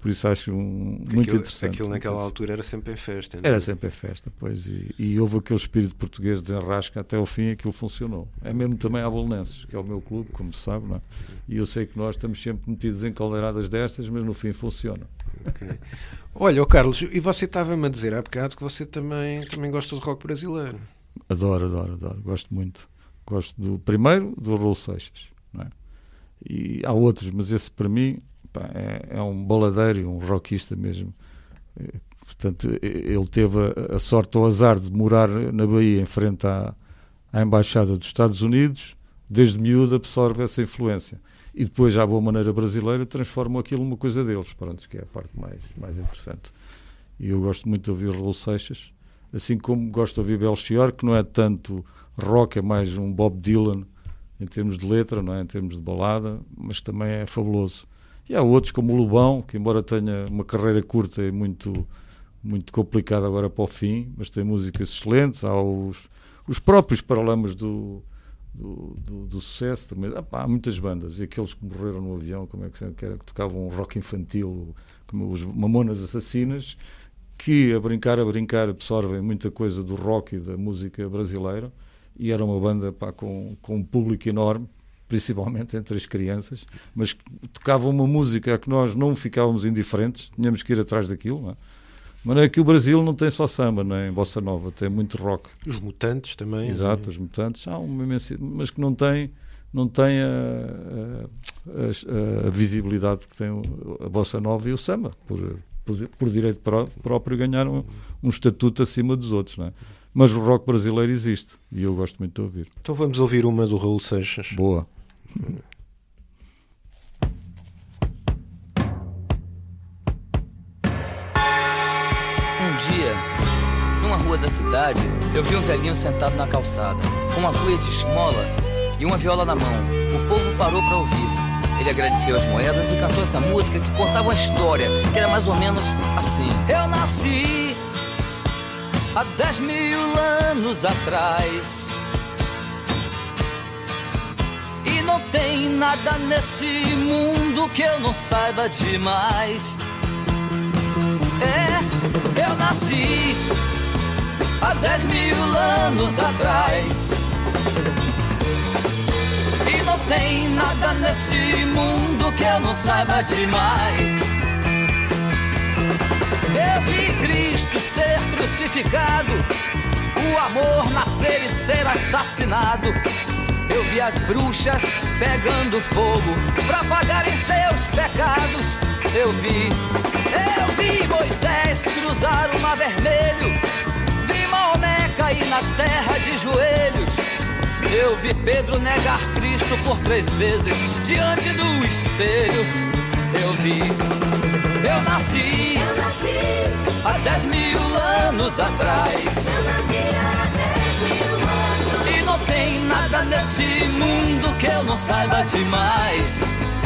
Por isso acho um, Porque muito aquilo, interessante. Aquilo naquela muito altura era sempre em festa. Não? Era sempre em festa, pois. E, e houve aquele espírito português de desenrasca até ao fim, aquilo funcionou. É mesmo também a Bolonenses, que é o meu clube, como se sabe, não é? E eu sei que nós estamos sempre metidos em caldeiradas destas, mas no fim funciona. Okay. Olha, oh Carlos, e você estava-me a dizer há bocado que você também, também gosta de rock brasileiro. Adoro, adoro, adoro. Gosto muito. Gosto do primeiro, do Raul Seixas, não é? E há outros, mas esse para mim pá, é, é um baladeiro, um rockista mesmo. É, portanto, ele teve a, a sorte ou o azar de morar na Bahia em frente à, à Embaixada dos Estados Unidos, desde miúdo absorve essa influência. E depois, à boa maneira brasileira, transformam aquilo numa coisa deles, pronto, que é a parte mais, mais interessante. E eu gosto muito de ouvir Raul Seixas, assim como gosto de ouvir Belchior, que não é tanto rock, é mais um Bob Dylan, em termos de letra, não é? Em termos de balada, mas também é fabuloso. E há outros, como o Lobão, que embora tenha uma carreira curta e muito, muito complicada agora para o fim, mas tem músicas excelentes. Há os, os próprios Paralamas do... Do, do, do sucesso também. Ah, pá, há muitas bandas, e aqueles que morreram no avião, como é que, que, era, que tocavam um rock infantil, como os Mamonas Assassinas, que a brincar, a brincar absorvem muita coisa do rock e da música brasileira, e era uma banda pá, com, com um público enorme, principalmente entre as crianças, mas que tocavam uma música a que nós não ficávamos indiferentes, tínhamos que ir atrás daquilo, não é? Mas é que o Brasil não tem só samba, não é? Em bossa nova, tem muito rock. Os Mutantes também. Exato, né? Os Mutantes. Há uma imensidade, mas que não tem, não tem a, a, a, a visibilidade que tem a bossa nova e o samba. Por, por, por direito pró, próprio ganharam um, um estatuto acima dos outros, não é? Mas o rock brasileiro existe e eu gosto muito de ouvir. Então vamos ouvir uma do Raul Seixas. Boa. Um dia, numa rua da cidade, eu vi um velhinho sentado na calçada, com uma cuia de esmola e uma viola na mão. O povo parou para ouvir. Ele agradeceu as moedas e cantou essa música que contava uma história, que era mais ou menos assim. Eu nasci há dez mil anos atrás, e não tem nada nesse mundo que eu não saiba demais. É, eu nasci há dez mil anos atrás, e não tem nada nesse mundo que eu não saiba demais. Eu vi Cristo ser crucificado, o amor nascer e ser assassinado. Eu vi as bruxas pegando fogo pra pagarem seus pecados. Eu vi, eu vi Moisés cruzar o mar vermelho, vi Maomé cair na terra de joelhos. Eu vi Pedro negar Cristo por três vezes diante do espelho. Eu vi, eu nasci, Eu nasci há dez mil anos atrás, Eu nasci há dez mil anos. e não tem nada nesse mundo que eu não saiba demais.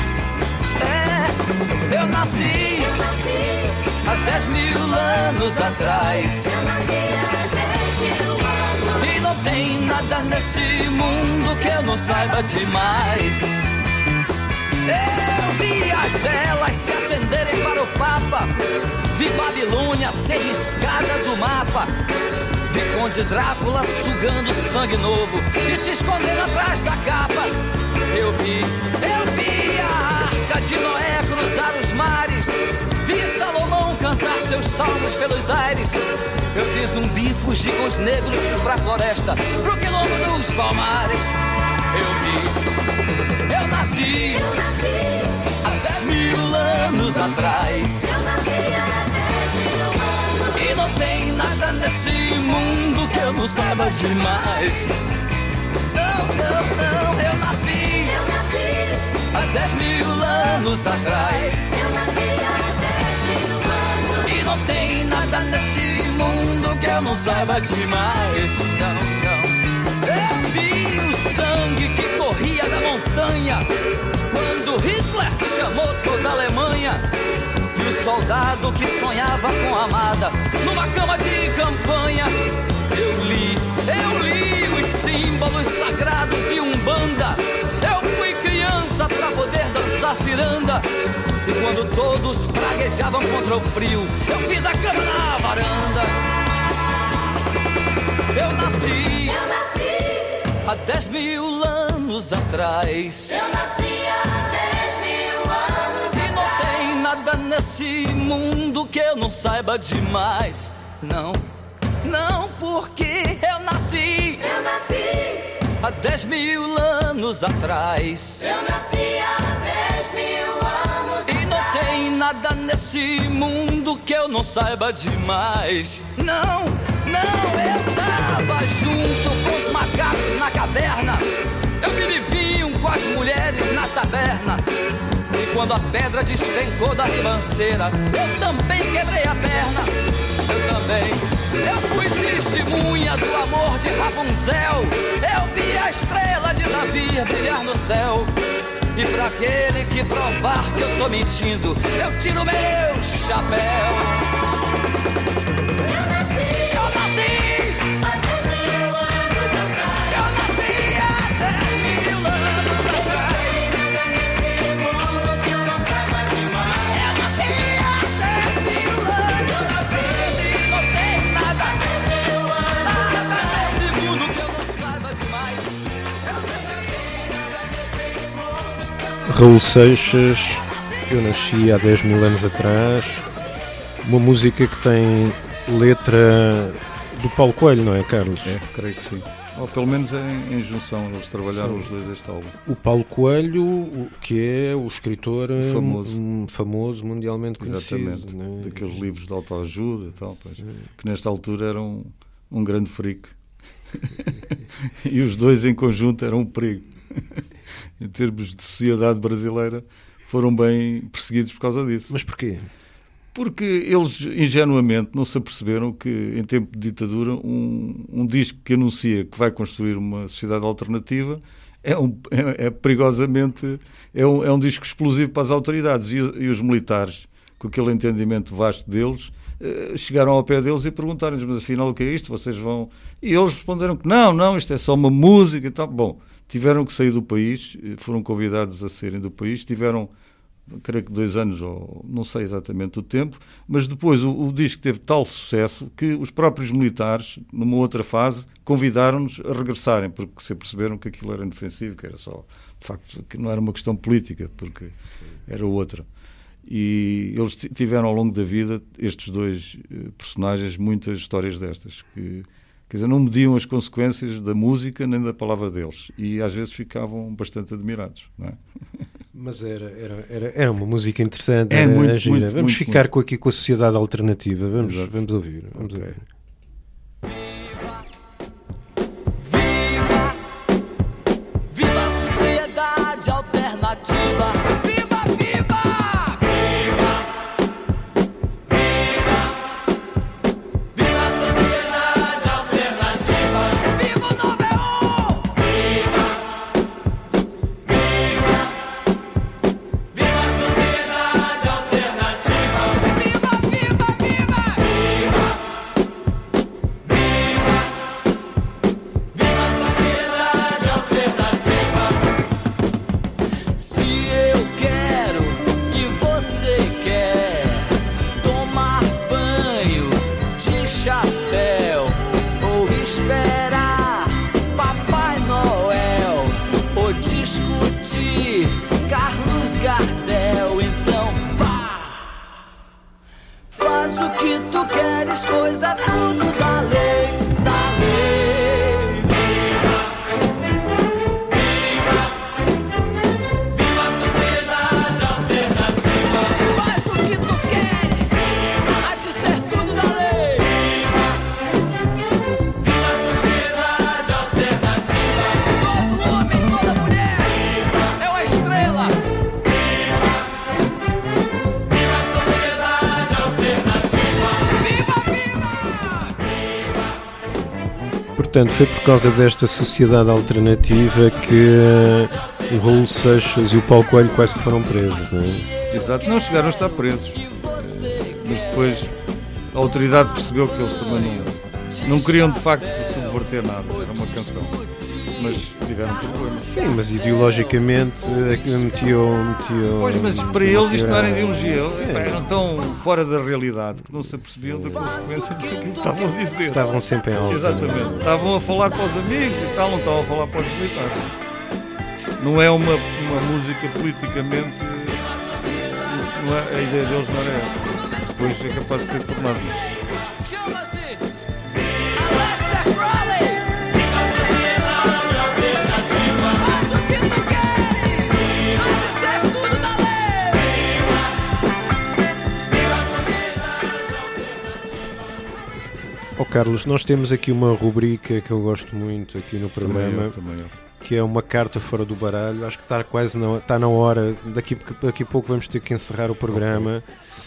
É, eu nasci Eu nasci há dez mil anos atrás, Eu nasci há dez mil anos. e não tem nada nesse mundo que eu não saiba demais. Eu vi as velas se acenderem para o Papa, vi Babilônia ser riscada do mapa, vi Conde Drácula sugando sangue novo e se escondendo atrás da capa. Eu vi, eu vi a Arca de Noé cruzar os mares, vi Salomão cantar seus salmos pelos aires. Eu vi Zumbi fugir com os negros pra floresta, pro quilombo dos palmares. Eu vi, eu nasci Eu nasci, há dez mil anos atrás, eu nasci há dez mil anos. e não tem nada nesse mundo que eu não saiba demais. Não, não, não, eu nasci Eu nasci, há dez mil anos atrás, eu nasci há dez mil anos. e não tem nada nesse mundo que eu não saiba demais. Não, não. Eu vi o sangue que corria da montanha quando Hitler chamou toda a Alemanha, e o soldado que sonhava com a amada numa cama de campanha. Eu li, eu li os símbolos sagrados de Umbanda. Eu fui criança pra poder dançar ciranda, e quando todos praguejavam contra o frio, eu fiz a cama na varanda. Eu nasci, Eu nasci, há dez mil anos atrás. eu nasci há dez mil anos E não atrás. tem nada nesse mundo que eu não saiba demais. Não, não, porque eu nasci Eu nasci, há dez mil anos atrás. eu nasci há dez mil anos E não atrás. tem nada nesse mundo que eu não saiba demais. Não, não, eu tava junto com os macacos na caverna. Eu me vivinho com as mulheres na taberna. E quando a pedra despencou da ribanceira, eu também quebrei a perna. Eu também, eu fui testemunha do amor de Rapunzel. Eu vi a estrela de Davi brilhar no céu. E pra aquele que provar que eu tô mentindo, eu tiro meu chapéu. Eu nasci Eu nasci, há dez mil anos atrás. eu nasci há dez mil anos atrás. Nesse mundo que eu não saiba demais. Eu nasci há dez mil anos. E não tem nada, nada nesse mundo que eu não saiba demais. Raul Seixas, Eu Nasci há dez mil anos atrás, uma música que tem letra do Paulo Coelho, não é, Carlos? É, creio que sim. Ou pelo menos em, em junção, eles trabalharam os dois este álbum. O Paulo Coelho, o- que é o escritor Famoso. hum, famoso mundialmente conhecido. Exatamente, né? daqueles livros de autoajuda e tal, pois, que nesta altura eram um, um grande freak. E os dois em conjunto eram um perigo. Em termos de sociedade brasileira, foram bem perseguidos por causa disso. Mas porquê? Porque eles ingenuamente não se aperceberam que, em tempo de ditadura, um, um disco que anuncia que vai construir uma sociedade alternativa é, um, é, é perigosamente é um, é um disco explosivo para as autoridades. E, e os militares, com aquele entendimento vasto deles, eh, chegaram ao pé deles e perguntaram-lhes: mas afinal o que é isto? Vocês vão... E eles responderam que não, não, isto é só uma música e tal. Bom, tiveram que sair do país, foram convidados a saírem do país, tiveram, creio que dois anos, ou não sei exatamente o tempo, mas depois o, o disco teve tal sucesso que os próprios militares, numa outra fase, convidaram-nos a regressarem, porque se perceberam que aquilo era indefensivo, que era só, de facto, que não era uma questão política, porque era outra. E eles t- tiveram ao longo da vida, estes dois eh, personagens, muitas histórias destas, que, quer dizer, não mediam as consequências da música nem da palavra deles, e às vezes ficavam bastante admirados, não é? Mas era, era, era, era uma música interessante, É era muito, gira. muito, Vamos muito, ficar muito. Com, aqui com a sociedade alternativa. Vamos, Exato. vamos ouvir. Vamos Ok. ouvir. Viva, viva a sociedade alternativa. Viva, viva, viva a sociedade alternativa. Viva o nove um. Viva a sociedade alternativa. Viva, viva, viva. Viva a sociedade alternativa. Se eu quero e você quer tomar banho de chapéu ou esperar Papai Noel ou discutir Carlos Gardel, então vá. Faz o que tu queres, pois é tudo da lei, da lei. Viva a sociedade alternativa. Faz o que tu queres, há de ser tudo da lei. Viva a sociedade alternativa. Todo homem, toda mulher é uma estrela. Viva a sociedade alternativa. Viva, viva! Portanto, foi por causa desta sociedade alternativa que eh, o Raul Seixas e o Paulo Coelho quase que foram presos, não é? Exato, não chegaram a estar presos, mas depois a autoridade percebeu que eles também não, não queriam de facto subverter nada, era uma canção. mas tiveram problemas. Sim, mas ideologicamente eh, metiam. metiam Pois, mas para eles isto não era metiam- ideologia, eles É. epá, eram tão fora da realidade que não se apercebiam da consequência daquilo que estavam a dizer. Estavam sempre em alta. Exatamente, estavam a falar para os amigos e tal, não estavam a falar para os militares. Não é uma, uma música politicamente. Não é, a ideia deles não era essa. Depois é capaz de ter tornado. Chama-se Aleister Crowley. Faz o que tu queres, há de ser tudo da lei. Ó Carlos, nós temos aqui uma rubrica que eu gosto muito aqui no Também programa, eu, também eu. que é uma carta fora do baralho. Acho que está quase na, está na hora, daqui, daqui a pouco vamos ter que encerrar o programa.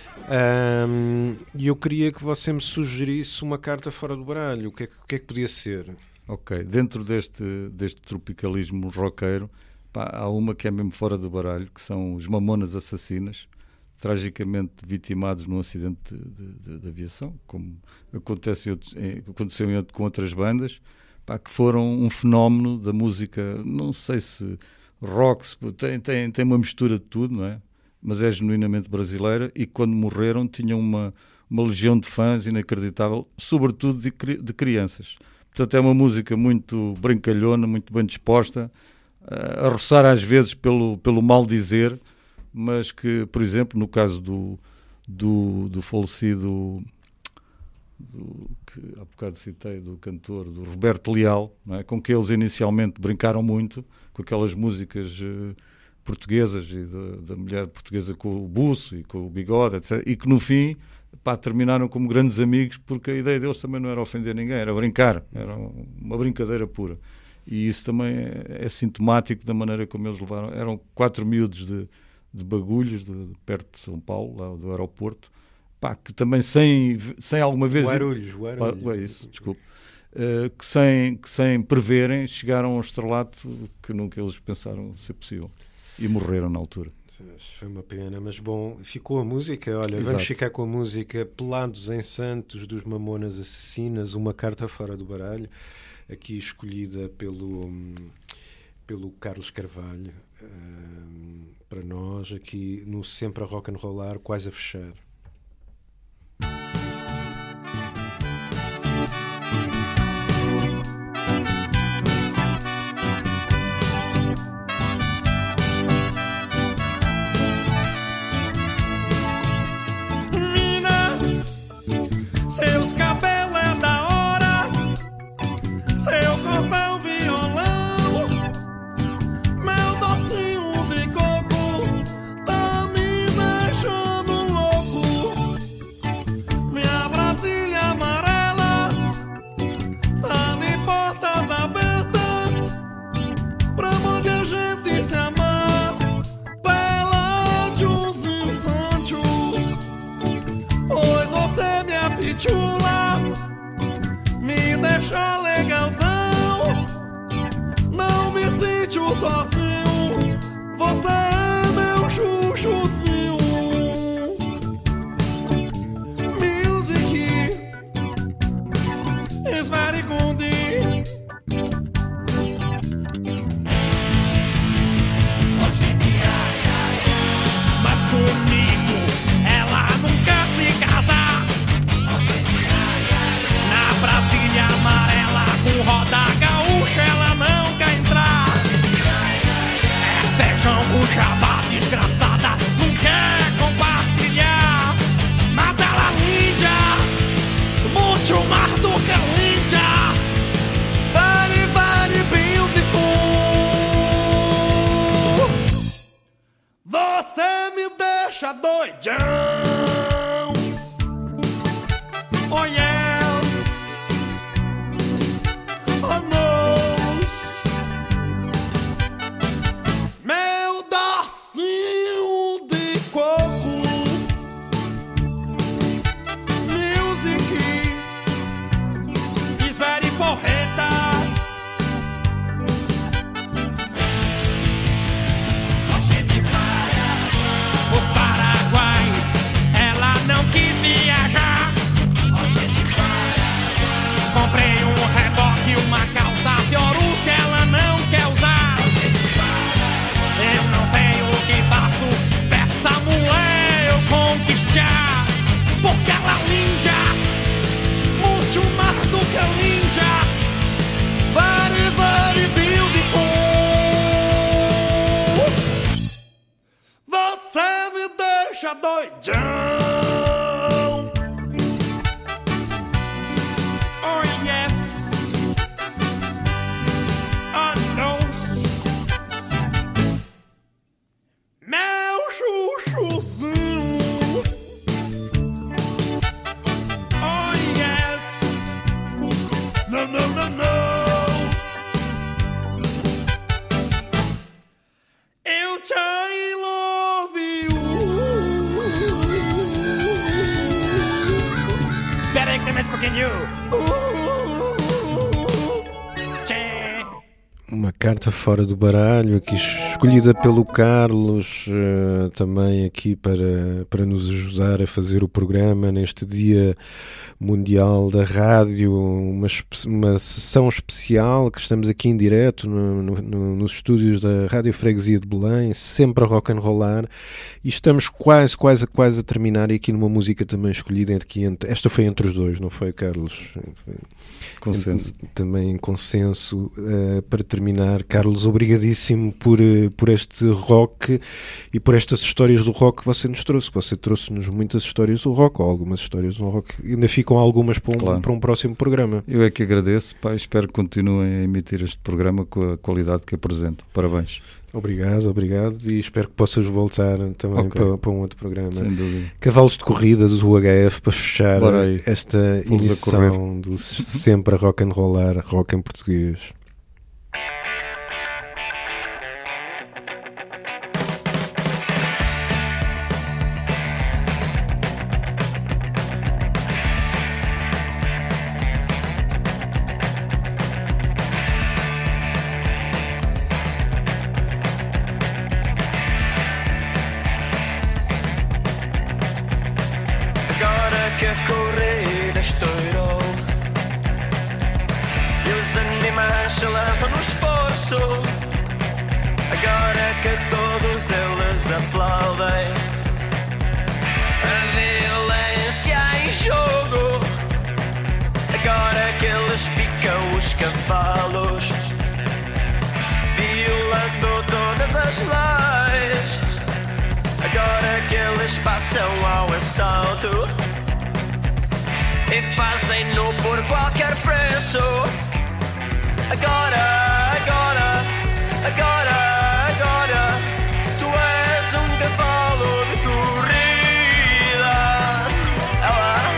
Ahm, E eu queria que você me sugerisse uma carta fora do baralho. O que é que, o que, é que podia ser? Ok, dentro deste, deste tropicalismo roqueiro, pá, há uma que é mesmo fora do baralho, que são os Mamonas Assassinas, tragicamente vitimados num acidente de, de, de aviação, como acontece em outros, em, aconteceu em, outro- com outras bandas, pá, que foram um fenómeno da música, não sei se rock, se- tem, tem, tem uma mistura de tudo, não é? Mas é genuinamente brasileira, e quando morreram tinham uma, uma legião de fãs inacreditável, sobretudo de, cri- de crianças. Portanto, é uma música muito brincalhona, muito bem disposta, a roçar às vezes pelo, pelo mal dizer, mas que, por exemplo, no caso do, do, do falecido, do, que há bocado citei, do cantor, do Roberto Leal, não é? Com que eles inicialmente brincaram muito, com aquelas músicas eh, portuguesas e da, da mulher portuguesa com o buço e com o bigode, etcétera, e que no fim, pá, terminaram como grandes amigos, porque a ideia deles também não era ofender ninguém, era brincar, era uma brincadeira pura. E isso também é, é sintomático da maneira como eles levaram. Eram quatro miúdos de, de Bagulhos, de, perto de São Paulo, lá do aeroporto, pá, que também sem, sem alguma vez... Guarulhos, Guarulhos. Ah, é isso, desculpe. Uh, que, sem, que sem preverem chegaram a um estrelato que nunca eles pensaram ser possível. E morreram na altura. Foi uma pena, mas bom, ficou a música. Olha, Exato. vamos ficar com a música Pelados em Santos dos Mamonas Assassinas, uma carta fora do baralho, aqui escolhida pelo, pelo Carlos Carvalho, hum, para nós, aqui no Sempre a Rock and Rollar, quase a fechar. Mina, seus cabelos é da hora, seu corpo é um violão, meu docinho de coco tá me deixando louco. Minha Brasília amarela tá de portas abertas pra onde a gente se amar. Peládios e Santos, pois você me apitula, me deixa legalzão, não me sinto sozinho, você é meu chuchuzinho. Music is very good. Mas comigo ela não quer se casar. Na Brasília amarela com roda gaúcha ela não quer entrar. Carta fora do baralho, aqui escolhida pelo Carlos, uh, também aqui para, para nos ajudar a fazer o programa neste Dia Mundial da Rádio, uma, uma sessão especial que estamos aqui em direto no, no, nos estúdios da Rádio Freguesia de Belém, sempre a rock and rollar, e estamos quase, quase, quase a terminar, e aqui numa música também escolhida aqui entre, esta foi entre os dois, não foi, Carlos? Consenso. Também em consenso, uh, para terminar. Carlos, obrigadíssimo por, uh, por este rock e por estas histórias do rock que você nos trouxe. Você trouxe-nos muitas histórias do rock, ou algumas histórias do rock. Ainda ficam algumas para um, claro. para um próximo programa. Eu é que agradeço, pá, espero que continuem a emitir este programa com a qualidade que apresentam. Parabéns. Obrigado, obrigado, e espero que possas voltar também okay. para, para um outro programa. Sem dúvida. Cavalos de corrida do H F para fechar esta Vamos emissão do sempre a rock and rollar, rock em português. Agora que todos eles aplaudem, a violência em jogo. Agora que eles picam os cavalos, violando todas as leis. Agora que eles passam ao assalto e fazem-no por qualquer preço. Agora, agora, agora, agora, tu és um cavalo de corrida. Ah,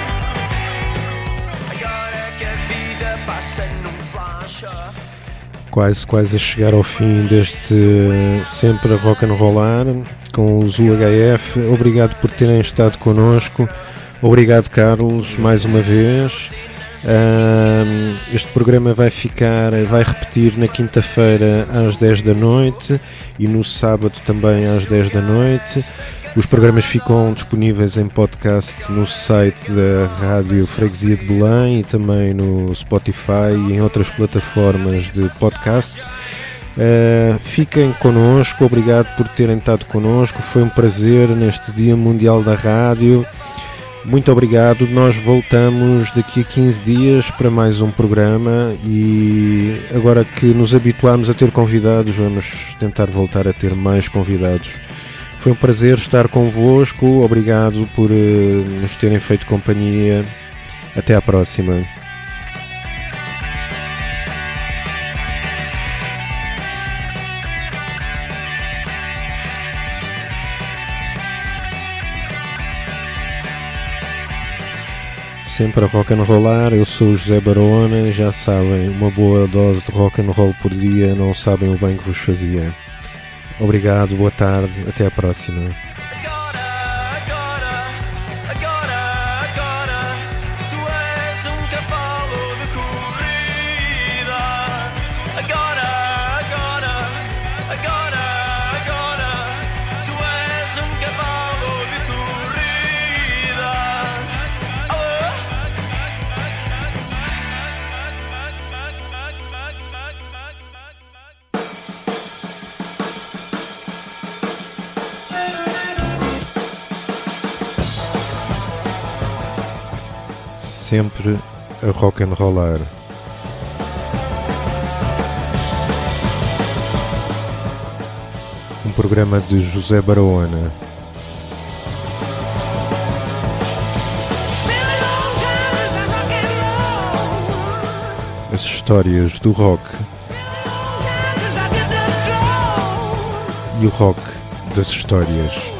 agora que a vida passa num flash. Quase, quase a chegar ao fim deste sempre a rock and rollar com os U H F. Obrigado por terem estado connosco. Obrigado, Carlos, mais uma vez. Um, este programa vai ficar, vai repetir na quinta-feira às dez da noite e no sábado também às dez da noite. Os programas ficam disponíveis em podcast no site da Rádio Freguesia de Belém e também no Spotify e em outras plataformas de podcast. Uh, fiquem connosco, obrigado por terem estado connosco, foi um prazer neste Dia Mundial da Rádio. Muito obrigado, nós voltamos daqui a quinze dias para mais um programa e agora que nos habituámos a ter convidados, vamos tentar voltar a ter mais convidados. Foi um prazer estar convosco, obrigado por uh, nos terem feito companhia, até à próxima. Sempre a rock and rollar, eu sou o José Barona, já sabem, uma boa dose de rock and roll por dia, não sabem o bem que vos fazia. Obrigado, boa tarde, até à próxima. Sempre a rock and rollar. Um programa de José Barona. As histórias do rock e o rock das histórias.